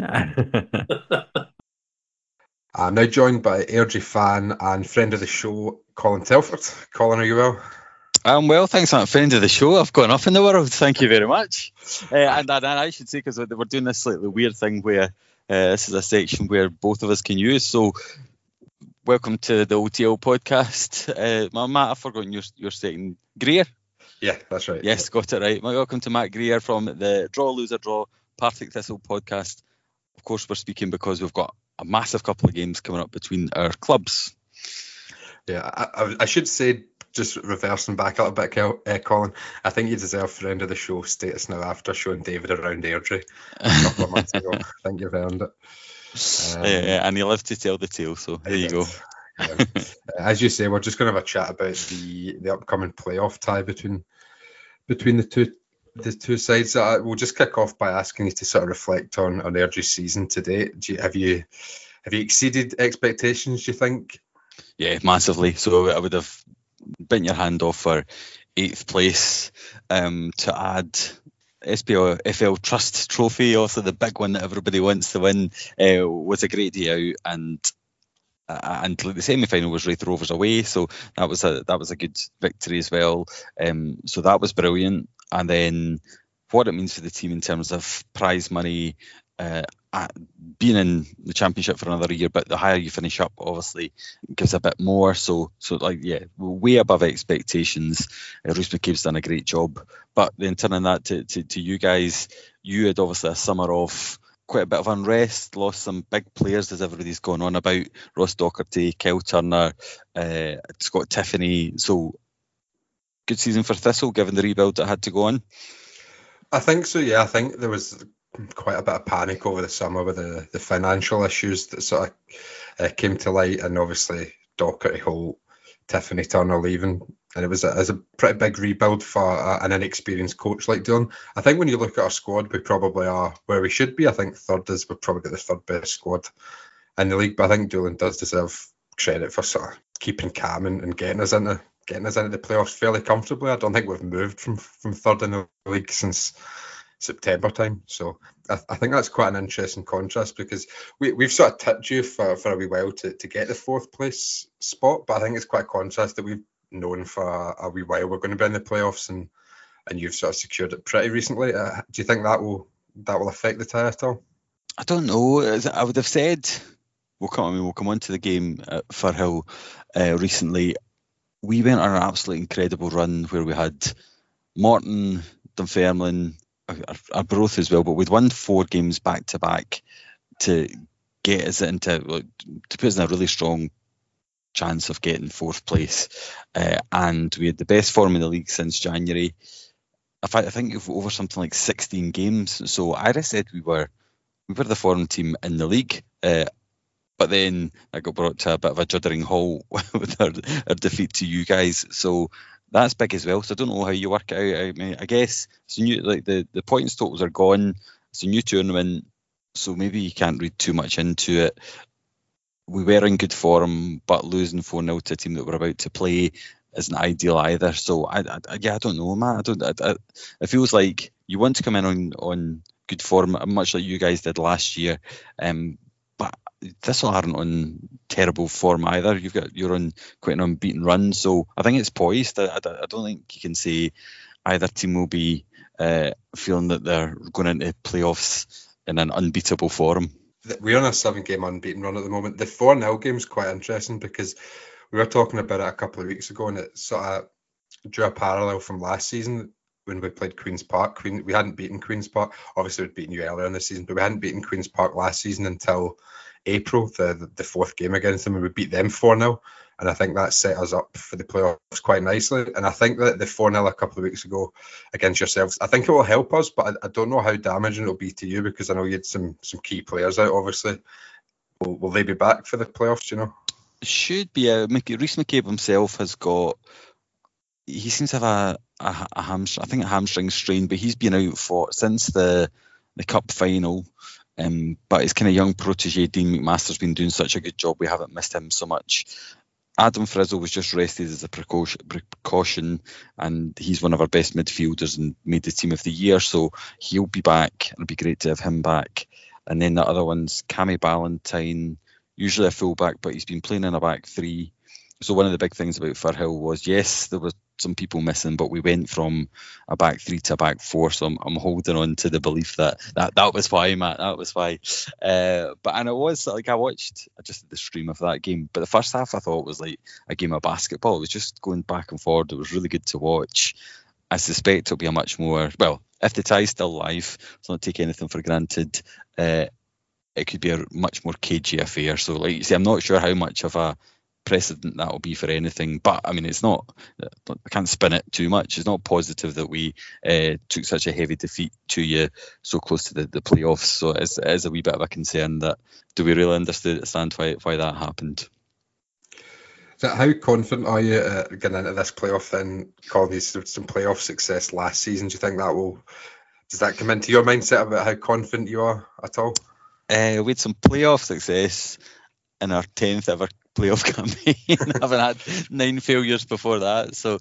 I'm now joined by Airdrie fan and friend of the show, Colin Telford. Colin, are you well? I'm well, thanks. I'm a friend of the show. I've got enough in the world. Thank you very much. And I should say, because we're doing this slightly weird thing where this is a section where both of us can use. So welcome to the OTL podcast. Matt, I've forgotten your second. Greer? Yeah, that's right. Yes, got it right. Welcome to Matt Greer from the Draw, Loser, Draw Partick Thistle podcast. Of course, we're speaking because we've got a massive couple of games coming up between our clubs. Yeah, I should say, just reversing back a little bit, Colin, I think you deserve friend of the show status now after showing David around Airdrie a couple of months ago. I think you've earned it. And you live to tell the tale, so there you go. Yeah. As you say, we're just going to have a chat about the upcoming playoff tie between the two sides. We'll just kick off by asking you to sort of reflect on Airdrie's season to date. Have you exceeded expectations, do you think? Yeah, massively. So I would have bitten your hand off for 8th place. To add SPFL Trust Trophy, also the big one that everybody wants to win, was a great day out, and the semi-final was Raith Rovers away, so that was a good victory as well. So that was brilliant. And then what it means for the team in terms of prize money, being in the championship for another year, but the higher you finish up, obviously, gives a bit more. So way above expectations. Rhys McCabe's done a great job. But then turning that to you guys, you had obviously a summer of quite a bit of unrest, lost some big players, as everybody's gone on about. Ross Docherty, Kyle Turner, Scott Tiffany. So good season for Thistle, given the rebuild that had to go on. I think so, yeah. I think there was quite a bit of panic over the summer with the financial issues that sort of came to light, and obviously Docherty, Holt, Tiffany Turner leaving, and it was a pretty big rebuild for an inexperienced coach like Doolan. I think when you look at our squad, we probably are where we should be. I think we've probably got the third best squad in the league, but I think Doolan does deserve credit for sort of keeping calm and getting us into the playoffs fairly comfortably. I don't think we've moved from third in the league since September time. So I think that's quite an interesting contrast, because we've sort of tipped you for a wee while to get the 4th place spot, but I think it's quite a contrast that we've known for a wee while we're going to be in the playoffs, and you've sort of secured it pretty recently. Do you think that will affect the tie at all? I don't know. I would have said we'll come on to the game at Firhill recently. We went on an absolutely incredible run where we had Morton, Dunfermline, Arbroath as well, but we'd won 4 games back to back to get us to put us in a really strong chance of getting 4th place, and we had the best form in the league since January. In fact, I think over something like 16 games. So I'd have said we were the form team in the league. But then I got brought to a bit of a juddering halt with our defeat to you guys. So that's big as well. So I don't know how you work it out. I mean, I guess it's new, like the points totals are gone. It's a new tournament, so maybe you can't read too much into it. We were in good form, but losing 4-0 to a team that we're about to play isn't ideal either. So I don't know, Matt. It feels like you want to come in on good form, much like you guys did last year. But Thistle aren't on terrible form either. You're on quite an unbeaten run, so I think it's poised. I don't think you can say either team will be feeling that they're going into playoffs in an unbeatable form. We're on a 7-game unbeaten run at the moment. The 4-0 game is quite interesting because we were talking about it a couple of weeks ago, and it sort of drew a parallel from last season when we played Queen's Park. We hadn't beaten Queen's Park. Obviously, we'd beaten you earlier in the season, but we hadn't beaten Queen's Park last season until April, the fourth game against them, and we beat them 4-0. And I think that set us up for the playoffs quite nicely. And I think that the 4-0 a couple of weeks ago against yourselves, I think it will help us, but I don't know how damaging it'll be to you, because I know you had some key players out, obviously. Will they be back for the playoffs, do you know? Should be. Rhys McCabe himself he seems to have a hamstring strain, but he's been out since the cup final. But his kind of young protege, Dean McMaster's been doing such a good job, we haven't missed him so much. Adam Frizzell was just rested as a precaution, and he's one of our best midfielders and made the team of the year, so he'll be back. It'll be great to have him back. And then the other one's Cammy Ballantyne, usually a full-back, but he's been playing in a back three. So one of the big things about Firhill was, yes, there was some people missing, but we went from a back three to a back four. So I'm holding on to the belief that was why, Matt. That was why. And it was like, I watched just the stream of that game, but the first half I thought was like a game of basketball. It was just going back and forward. It was really good to watch. I suspect it'll be a much more, well, if the tie's still live, let's not take anything for granted. It could be a much more cagey affair. So, like you say, I'm not sure how much of a precedent that will be for anything, but I mean, it's not, I can't spin it too much. It's not positive that we took such a heavy defeat to you so close to the playoffs. So it is a wee bit of a concern that, do we really understand why that happened? So how confident are you getting into this playoff then, Colin? Some playoff success last season. Do you think does that come into your mindset about how confident you are at all? We had some playoff success in our 10th ever playoff campaign, having had 9 failures before that. So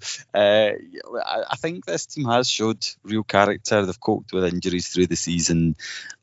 I think this team has showed real character. They've coped with injuries through the season.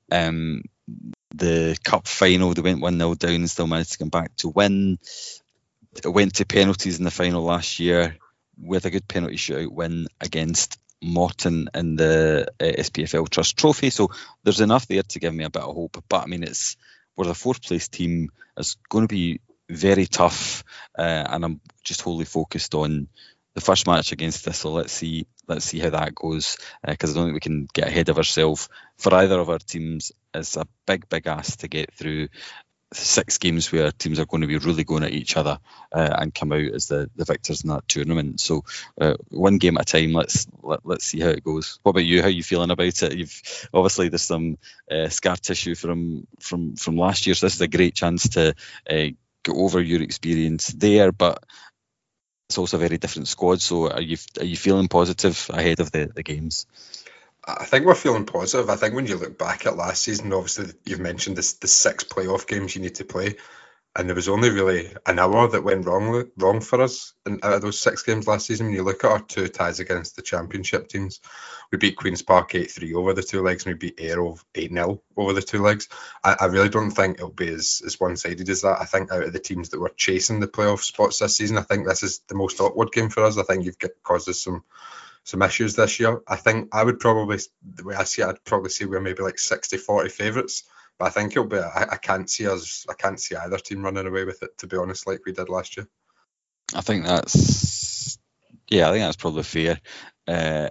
The cup final, they went 1-0 down and still managed to come back to win. It went to penalties in the final last year with a good penalty shootout win against Morton in the SPFL Trust Trophy. So there's enough there to give me a bit of hope. But I mean, we're the 4th place team. It's going to be very tough, and I'm just wholly focused on the first match against Thistle. Let's see how that goes, because I don't think we can get ahead of ourselves. For either of our teams, it's a big ask to get through 6 games where teams are going to be really going at each other and come out as the victors in that tournament. So one game at a time. Let's see how it goes. What about you? How are you feeling about it? Obviously there's some scar tissue from last year, so this is a great chance to get over your experience there, but it's also a very different squad. So are you feeling positive ahead of the games? I think we're feeling positive. I think when you look back at last season, obviously you've mentioned the 6 playoff games you need to play, and there was only really an hour that went wrong for us out of those 6 games last season. When you look at our 2 ties against the championship teams, we beat Queen's Park 8-3 over the 2 legs, and we beat Ayr 8-0 over the 2 legs. I really don't think it'll be as one-sided as that. I think out of the teams that were chasing the playoff spots this season, I think this is the most awkward game for us. I think you've caused us some issues this year. I think I would probably, the way I see it, I'd probably say we're maybe like 60-40 favourites. But I think it'll be. I can't see either team running away with it, to be honest, like we did last year. I think that's probably fair. But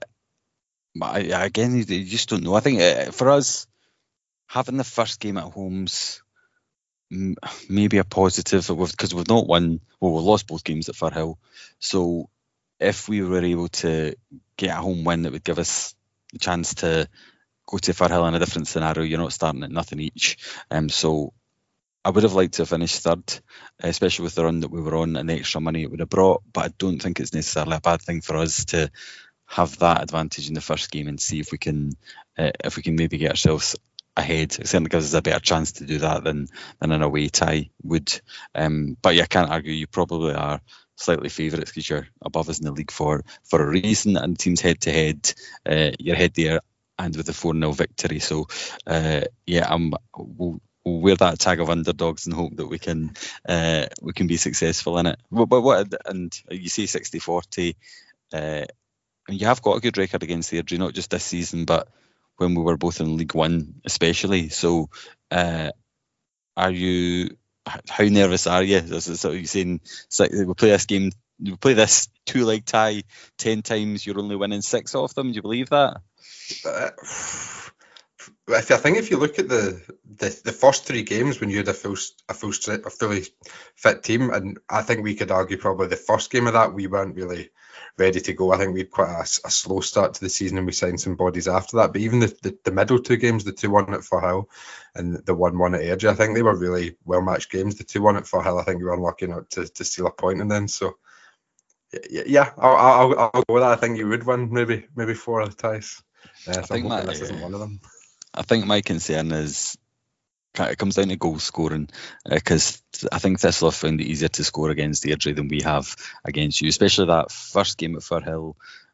again, you just don't know. I think for us, having the first game at home's maybe a positive, because we've not won. Well, we've lost both games at Firhill. So if we were able to get a home win, that would give us the chance to go to Firhill in a different scenario. You're not starting at nothing each. So I would have liked to have finished 3rd, especially with the run that we were on and the extra money it would have brought. But I don't think it's necessarily a bad thing for us to have that advantage in the first game and see if we can maybe get ourselves ahead. It certainly gives us a better chance to do that than an away tie would. But yeah, I can't argue. You probably are slightly favourites because you're above us in the league for a reason, and teams head to head, you're ahead there and with the 4-0 victory. So we'll wear that tag of underdogs and hope that we can be successful in it. But what, and you say 60-40, you have got a good record against Airdrie, not just this season, but when we were both in League One, especially. So, how nervous are you? So you're saying we play this game, we play this 2-leg tie 10 times, you're only winning 6 of them. Do you believe that? I think if you look at the first 3 games when you had a fully fit team, and I think we could argue probably the first game of that we weren't really ready to go. I think we had quite a slow start to the season and we signed some bodies after that. But even the middle 2 games, the 2-1 at Firhill and the 1-1 at Airdrie, I think they were really well matched games. The 2-1 at Firhill, I think we were unlucky not to steal a point in them. So yeah, I'll go with that. I think you would win maybe 4 of the ties. So I think this isn't one of them. I think my concern is it comes down to goal scoring, because I think Thistle have found it easier to score against Airdrie than we have against you, especially that first game at Firhill.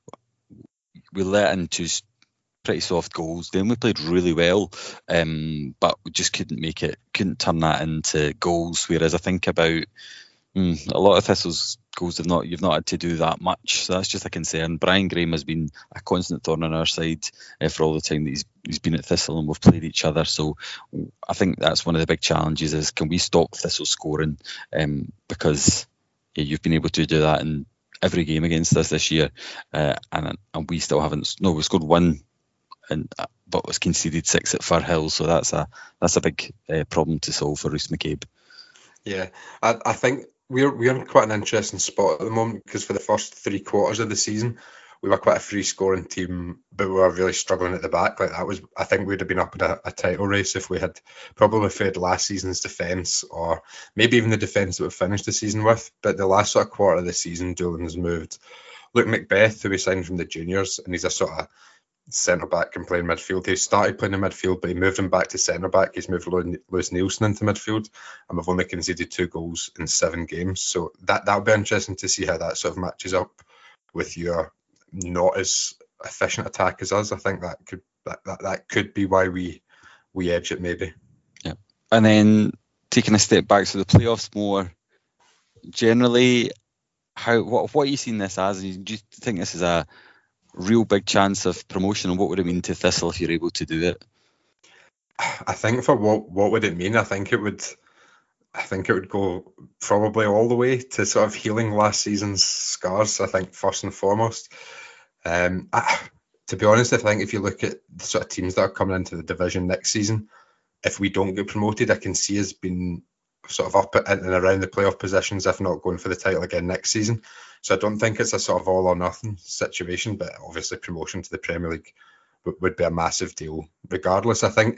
We let in 2 pretty soft goals. Then we played really well, but we just couldn't turn that into goals. Whereas I think about a lot of Thistle's goals you've not had to do that much, so that's just a concern. Brian Graham has been a constant thorn on our side for all the time that he's been at Thistle and we've played each other. So I think that's one of the big challenges, is can we stop Thistle scoring, because you've been able to do that in every game against us this year, and we still haven't. No, we scored 1 but was conceded 6 at Firhill, so that's a big problem to solve for Rhys McCabe. Yeah, I think we're in quite an interesting spot at the moment, because for the first 3 quarters of the season we were quite a free scoring team, but we were really struggling at the back. Like that was, I think we'd have been up in a title race if we had probably fed last season's defence, or maybe even the defence that we finished the season with. But the last sort of quarter of the season, Doolan's moved Luke Macbeth, who we signed from the juniors, and he's a sort of centre back, can play in midfield. He started playing in midfield, but he moved him back to centre back. He's moved Lewis Nielsen into midfield, and we've only conceded 2 goals in 7 games. So that'll be interesting to see how that sort of matches up with your not as efficient attack as us. I think that could be why we edge it maybe. Yeah, and then taking a step back, so the playoffs more generally, what are you seeing this as? Do you think this is a real big chance of promotion, and what would it mean to Thistle if you're able to do it? I think for what would it mean? I think it would go probably all the way to sort of healing last season's scars. I think first and foremost, to be honest, I think if you look at the sort of teams that are coming into the division next season, if we don't get promoted, I can see us being sort of up and around the playoff positions, if not going for the title again next season. So I don't think it's a sort of all or nothing situation, but obviously promotion to the Premier League would be a massive deal regardless. I think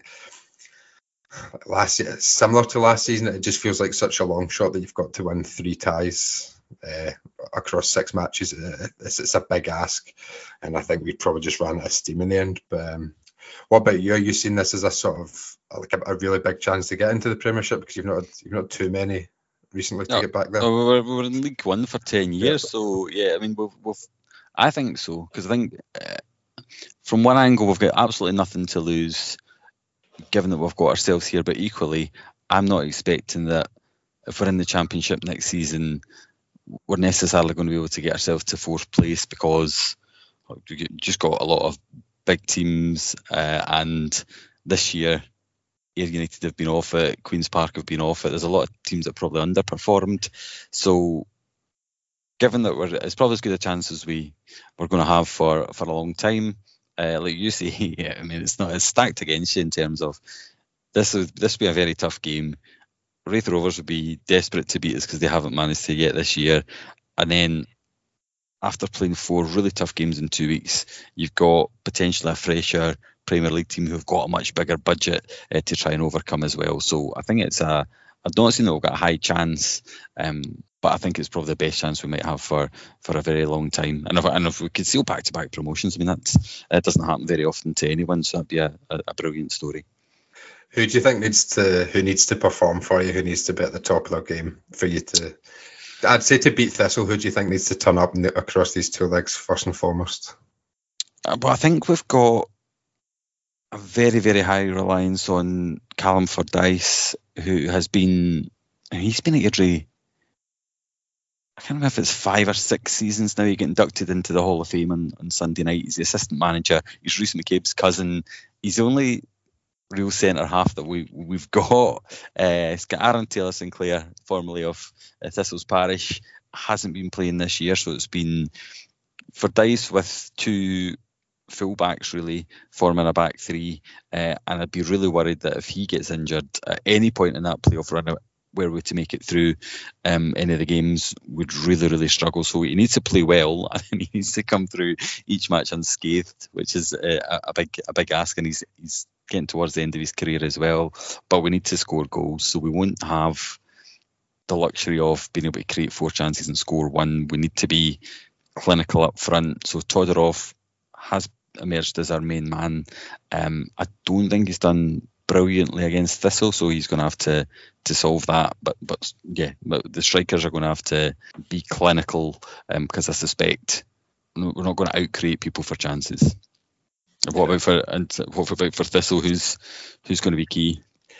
last year, similar to last season, it just feels like such a long shot that you've got to win 3 ties across 6 matches. It's a big ask, and I think we'd probably just ran out of steam in the end. But what about you? Are you seeing this as a sort of like a really big chance to get into the Premiership, because you've not too many recently to get back there? We were in League One for 10 years, so yeah, I mean, I think so, because I think from one angle we've got absolutely nothing to lose, given that we've got ourselves here, but equally, I'm not expecting that if we're in the Championship next season, we're necessarily going to be able to get ourselves to 4th place, because we just got a lot of big teams, and this year Ayr United have been off it, Queen's Park have been off it. There's a lot of teams that probably underperformed. So given that it's probably as good a chance as we're going to have for a long time, like you say, yeah, I mean, it's stacked against you in terms of this would be a very tough game. Raith Rovers would be desperate to beat us because they haven't managed to yet this year. And then after playing 4 really tough games in 2 weeks, you've got potentially a fresher Premier League team who've got a much bigger budget to try and overcome as well. So I think I don't think that we've got a high chance, but I think it's probably the best chance we might have for a very long time. And if we could seal back-to-back promotions, I mean, that doesn't happen very often to anyone, so that'd be a brilliant story. Who do you think needs to perform for you? Who needs to be at the top of their game for you to? I'd say to beat Thistle. Who do you think needs to turn up across these 2 legs first and foremost? Well, I think we've got a very, very high reliance on Callum Fordyce, who has been, he's been at Airdrie, I can't remember if it's 5 or 6 seasons now. He got inducted into the Hall of Fame on Sunday night. He's the assistant manager. He's Rhys McCabe's cousin. He's the only real centre half that we've got. It's got Aaron Taylor Sinclair, formerly of Thistles Parish, hasn't been playing this year, so it's been Fordyce with 2 fullbacks really forming a back 3, and I'd be really worried that if he gets injured at any point in that playoff run, were we to make it through any of the games, would really, really struggle. So he needs to play well, and he needs to come through each match unscathed, which is a big ask, and he's getting towards the end of his career as well. But we need to score goals, so we won't have the luxury of being able to create 4 chances and score 1. We need to be clinical up front. So Todorov has emerged as our main man. I don't think he's done brilliantly against Thistle, so he's going to have to solve that. But the strikers are going to have to be clinical, because I suspect we're not going to out-create people for chances. What about for Thistle? Who's going to be key?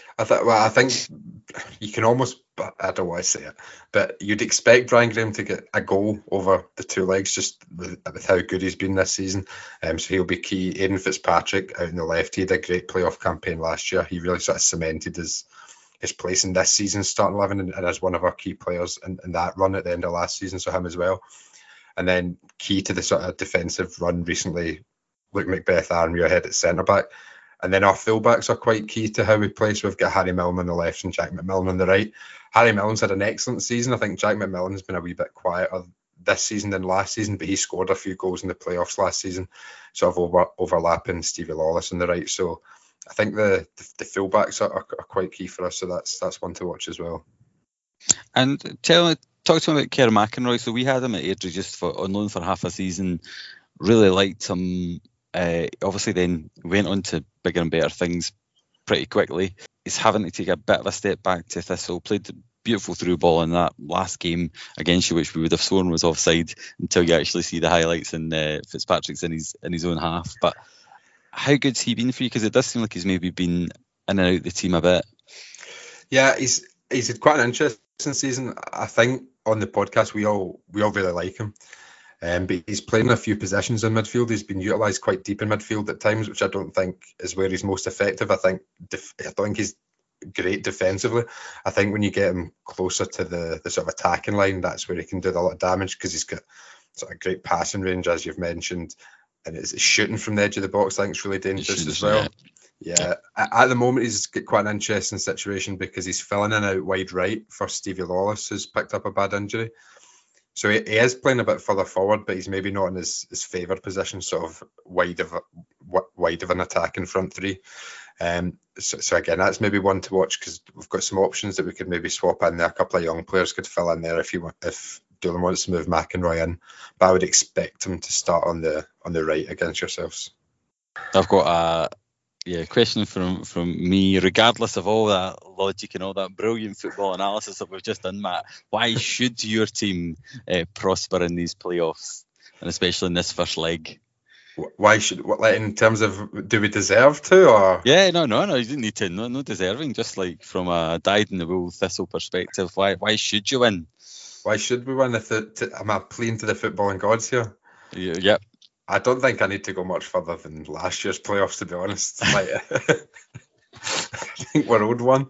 I think you can almost, I don't want to say it, but you'd expect Brian Graham to get a goal over the 2 legs just with how good he's been this season. So he'll be key. Aidan Fitzpatrick out on the left, he had a great playoff campaign last year. He really sort of cemented his place in this season's starting 11 and as one of our key players in that run at the end of last season, so him as well. And then key to the sort of defensive run recently, Luke Macbeth, Aaron Muirhead at centre-back. And then our fullbacks are quite key to how we play. So we've got Harry Milne on the left and Jack McMillan on the right. Harry Milne's had an excellent season. I think Jack McMillan's been a wee bit quieter this season than last season, but he scored a few goals in the playoffs last season, sort of overlapping Stevie Lawless on the right. So I think the fullbacks are quite key for us. So that's one to watch as well. And talk to me about Kerr McInroy. So we had him at Airdrie just on loan for half a season. Really liked him. Obviously then went on to bigger and better things pretty quickly. He's having to take a bit of a step back to Thistle. Played the beautiful through ball in that last game against you, which we would have sworn was offside until you actually see the highlights and Fitzpatrick's in his own half. But how good's he been for you? Because it does seem like he's maybe been in and out the team a bit. Yeah, he's had quite an interesting season. I think on the podcast we all really like him. But he's playing a few positions in midfield. He's been utilised quite deep in midfield at times, which I don't think is where he's most effective. I don't think he's great defensively. I think when you get him closer to the sort of attacking line, that's where he can do a lot of damage, because he's got sort of great passing range, as you've mentioned, and it's shooting from the edge of the box. I think it's really dangerous as well. Yeah. At the moment he's got quite an interesting situation because he's filling in out wide right for Stevie Lawless, who's picked up a bad injury. So he is playing a bit further forward, but he's maybe not in his favoured position, sort of wide of an attacking front 3. So again, that's maybe one to watch, because we've got some options that we could maybe swap in there. A couple of young players could fill in there if Doolan wants to move McInroy in. But I would expect him to start on the right against yourselves. I've got a question from me, regardless of all that logic and all that brilliant football analysis that we've just done, Matt. Why should your team prosper in these playoffs, and especially in this first leg? Why should, in terms of, do we deserve to, or? Yeah, no, you didn't need to. No deserving. Just like from a dyed-in-the-wool Thistle perspective, why should you win? Why should we win? Am I pleading to the footballing gods here? Yep. I don't think I need to go much further than last year's playoffs, to be honest. I think we're owed one.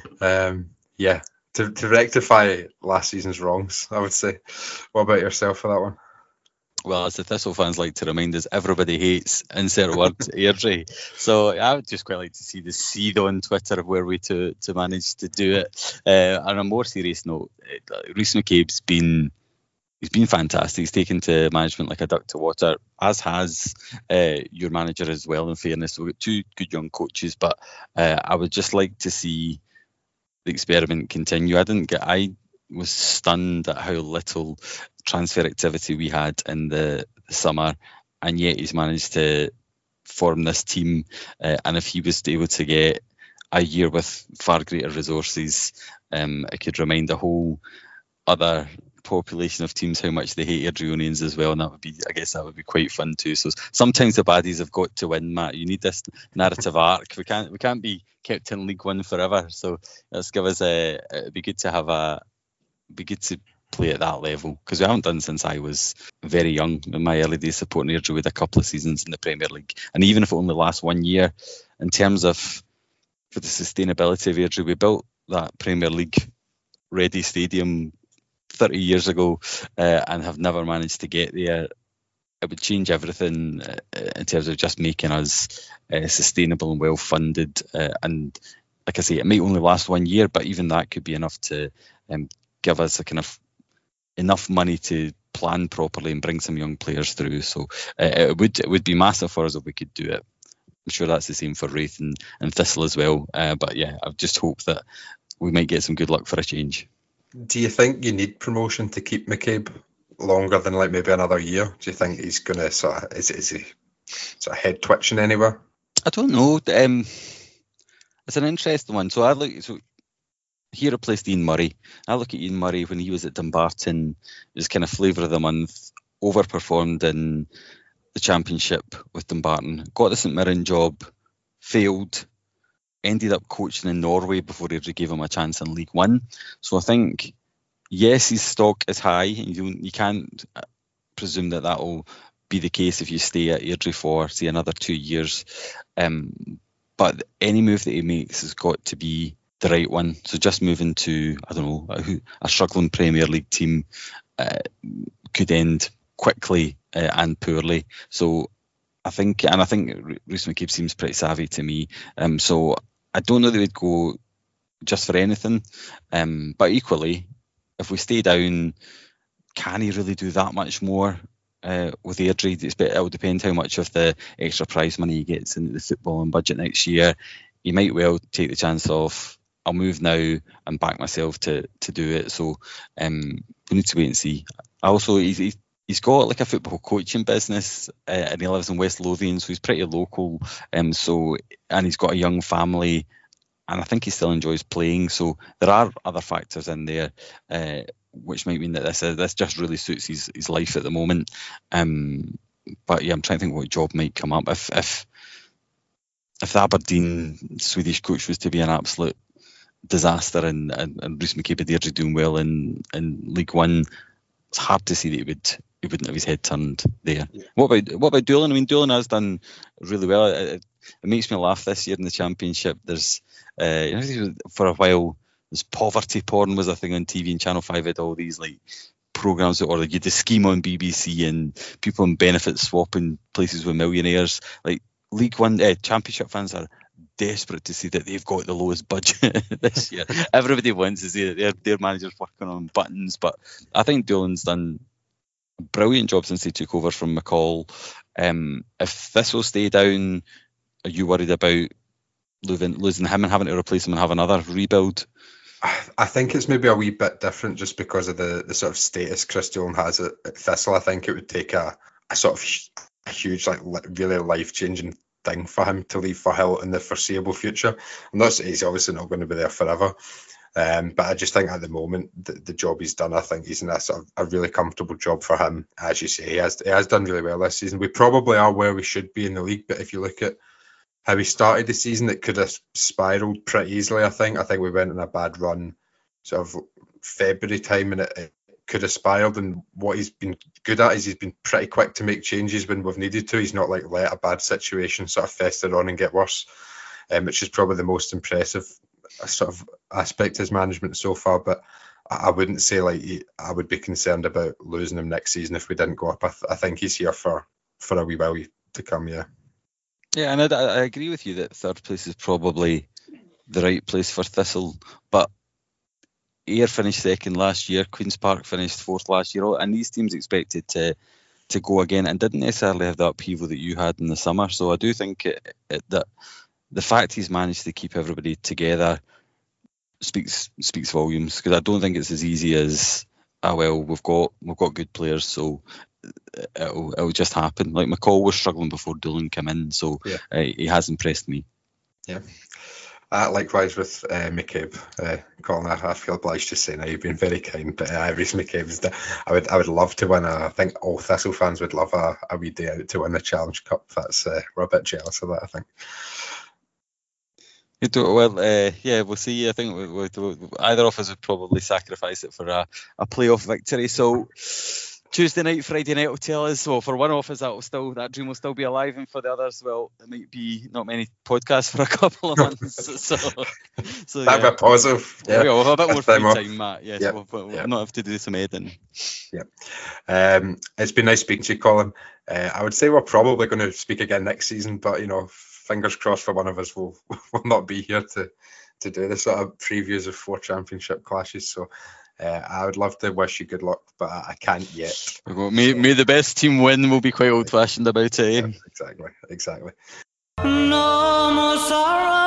To rectify last season's wrongs, I would say. What about yourself for that one? Well, as the Thistle fans like to remind us, everybody hates insert word Airdrie. So I would just quite like to see the seed on Twitter were we to manage to do it. On a more serious note, Rhys McCabe's been fantastic. He's taken to management like a duck to water, as has your manager as well, in fairness. We've got 2 good young coaches, but I would just like to see the experiment continue. I was stunned at how little transfer activity we had in the summer, and yet he's managed to form this team. And if he was able to get a year with far greater resources, it could remind a whole other population of teams how much they hate Airdrieonians as well, and I guess that would be quite fun too. So sometimes the baddies have got to win, Matt. You need this narrative arc. We can't be kept in League One forever. So let's give us it'd be good to play at that level, because we haven't done since I was very young in my early days supporting Airdrie, with a couple of seasons in the Premier League, and even if it only lasts 1 year, in terms of for the sustainability of Airdrie, we built that Premier League ready stadium 30 years ago and have never managed to get there. It would change everything in terms of just making us sustainable and well funded, and like I say, it might only last 1 year, but even that could be enough to give us a kind of enough money to plan properly and bring some young players through. So it would be massive for us if we could do it. I'm sure that's the same for Raith and Thistle as well. But yeah, I just hope that we might get some good luck for a change. Do you think you need promotion to keep McCabe longer than like maybe another year? Do you think he's going to is he sort of head twitching anywhere? I don't know. It's an interesting one. So he replaced Ian Murray. I look at Ian Murray when he was at Dumbarton, it was kind of flavour of the month, overperformed in the Championship with Dumbarton, got the St Mirren job, failed, ended up coaching in Norway before Airdrie gave him a chance in League One. So I think, yes, his stock is high, and you can't presume that will be the case if you stay at Airdrie for, say, another 2 years. But any move that he makes has got to be the right one. So just moving to, I don't know, a struggling Premier League team could end quickly and poorly. So I think Rhys McCabe seems pretty savvy to me. So I don't know that we'd go just for anything. But equally, if we stay down, can he really do that much more with Airdrie? It will depend how much of the extra prize money he gets into the footballing budget next year. He might well take the chance of, I'll move now and back myself to do it. So we need to wait and see. Also, he's got like a football coaching business and he lives in West Lothian, so he's pretty local. And he's got a young family, and I think he still enjoys playing. So there are other factors in there which might mean that this just really suits his life at the moment. But yeah, I'm trying to think what job might come up if the Aberdeen Swedish coach was to be an absolute disaster and Rhys McCabe had Airdrie doing well in League One. It's hard to see that he wouldn't have his head turned there. Yeah. What about Doolan? I mean, Doolan has done really well. It makes me laugh this year in the Championship. There's for a while, this poverty porn was a thing on TV, and Channel 5 had all these like programs, or like you had the scheme on BBC and people on benefits swapping places with millionaires. Like League One Championship fans are desperate to see that they've got the lowest budget this year. Everybody wants to see that their manager's working on buttons, but I think Doolan's done a brilliant job since he took over from McCall. If this will stay down, are you worried about losing him and having to replace him and have another rebuild? I think it's maybe a wee bit different just because of the sort of status Chris Doolan has at Thistle. I think it would take a sort of a huge, like really life-changing thing for him to leave for Hill in the foreseeable future. I'm not saying he's obviously not going to be there forever, but I just think at the moment the job he's done, I think he's in a sort of a really comfortable job for him. As you say, he has done really well this season. We probably are where we should be in the league, but if you look at how he started the season, it could have spiralled pretty easily. I think we went on a bad run sort of February time, and it could have spiraled. And what he's been good at is he's been pretty quick to make changes when we've needed to. He's not like let a bad situation sort of fester on and get worse, which is probably the most impressive sort of aspect of his management so far. But I wouldn't say I would be concerned about losing him next season if we didn't go up. I think he's here for a wee while to come. Yeah, and I agree with you that third place is probably the right place for Thistle, but Ayr finished second last year, Queen's Park finished fourth last year, and these teams expected to go again and didn't necessarily have the upheaval that you had in the summer. So I do think that the fact he's managed to keep everybody together speaks volumes, because I don't think it's as easy as, we've got good players, so it'll just happen. Like McCall was struggling before Doolan came in, so he has impressed me. Yeah. Likewise with McCabe. Colin, I feel obliged to say now you've been very kind, but Rhys McCabe's. I would love to win. I think all Thistle fans would love a wee day out to win the Challenge Cup. That's we're a bit jealous of that, I think. We'll see. I think either of us would probably sacrifice it for a playoff victory. So Tuesday night, Friday night will tell us. Well, for one of us, that dream will still be alive, and for the others, well, it might be not many podcasts for a couple of months. so that'd be positive. Yeah, we'll have a bit more free time, Matt. Yes, yep. we'll not have to do some editing. Yeah, it's been nice speaking to you, Colin. I would say we're probably going to speak again next season, but fingers crossed for one of us will not be here to do the sort of previews of 4 championship clashes. So. I would love to wish you good luck, but I can't yet. May the best team win. We'll be quite old-fashioned about it. Exactly. No more sorrow.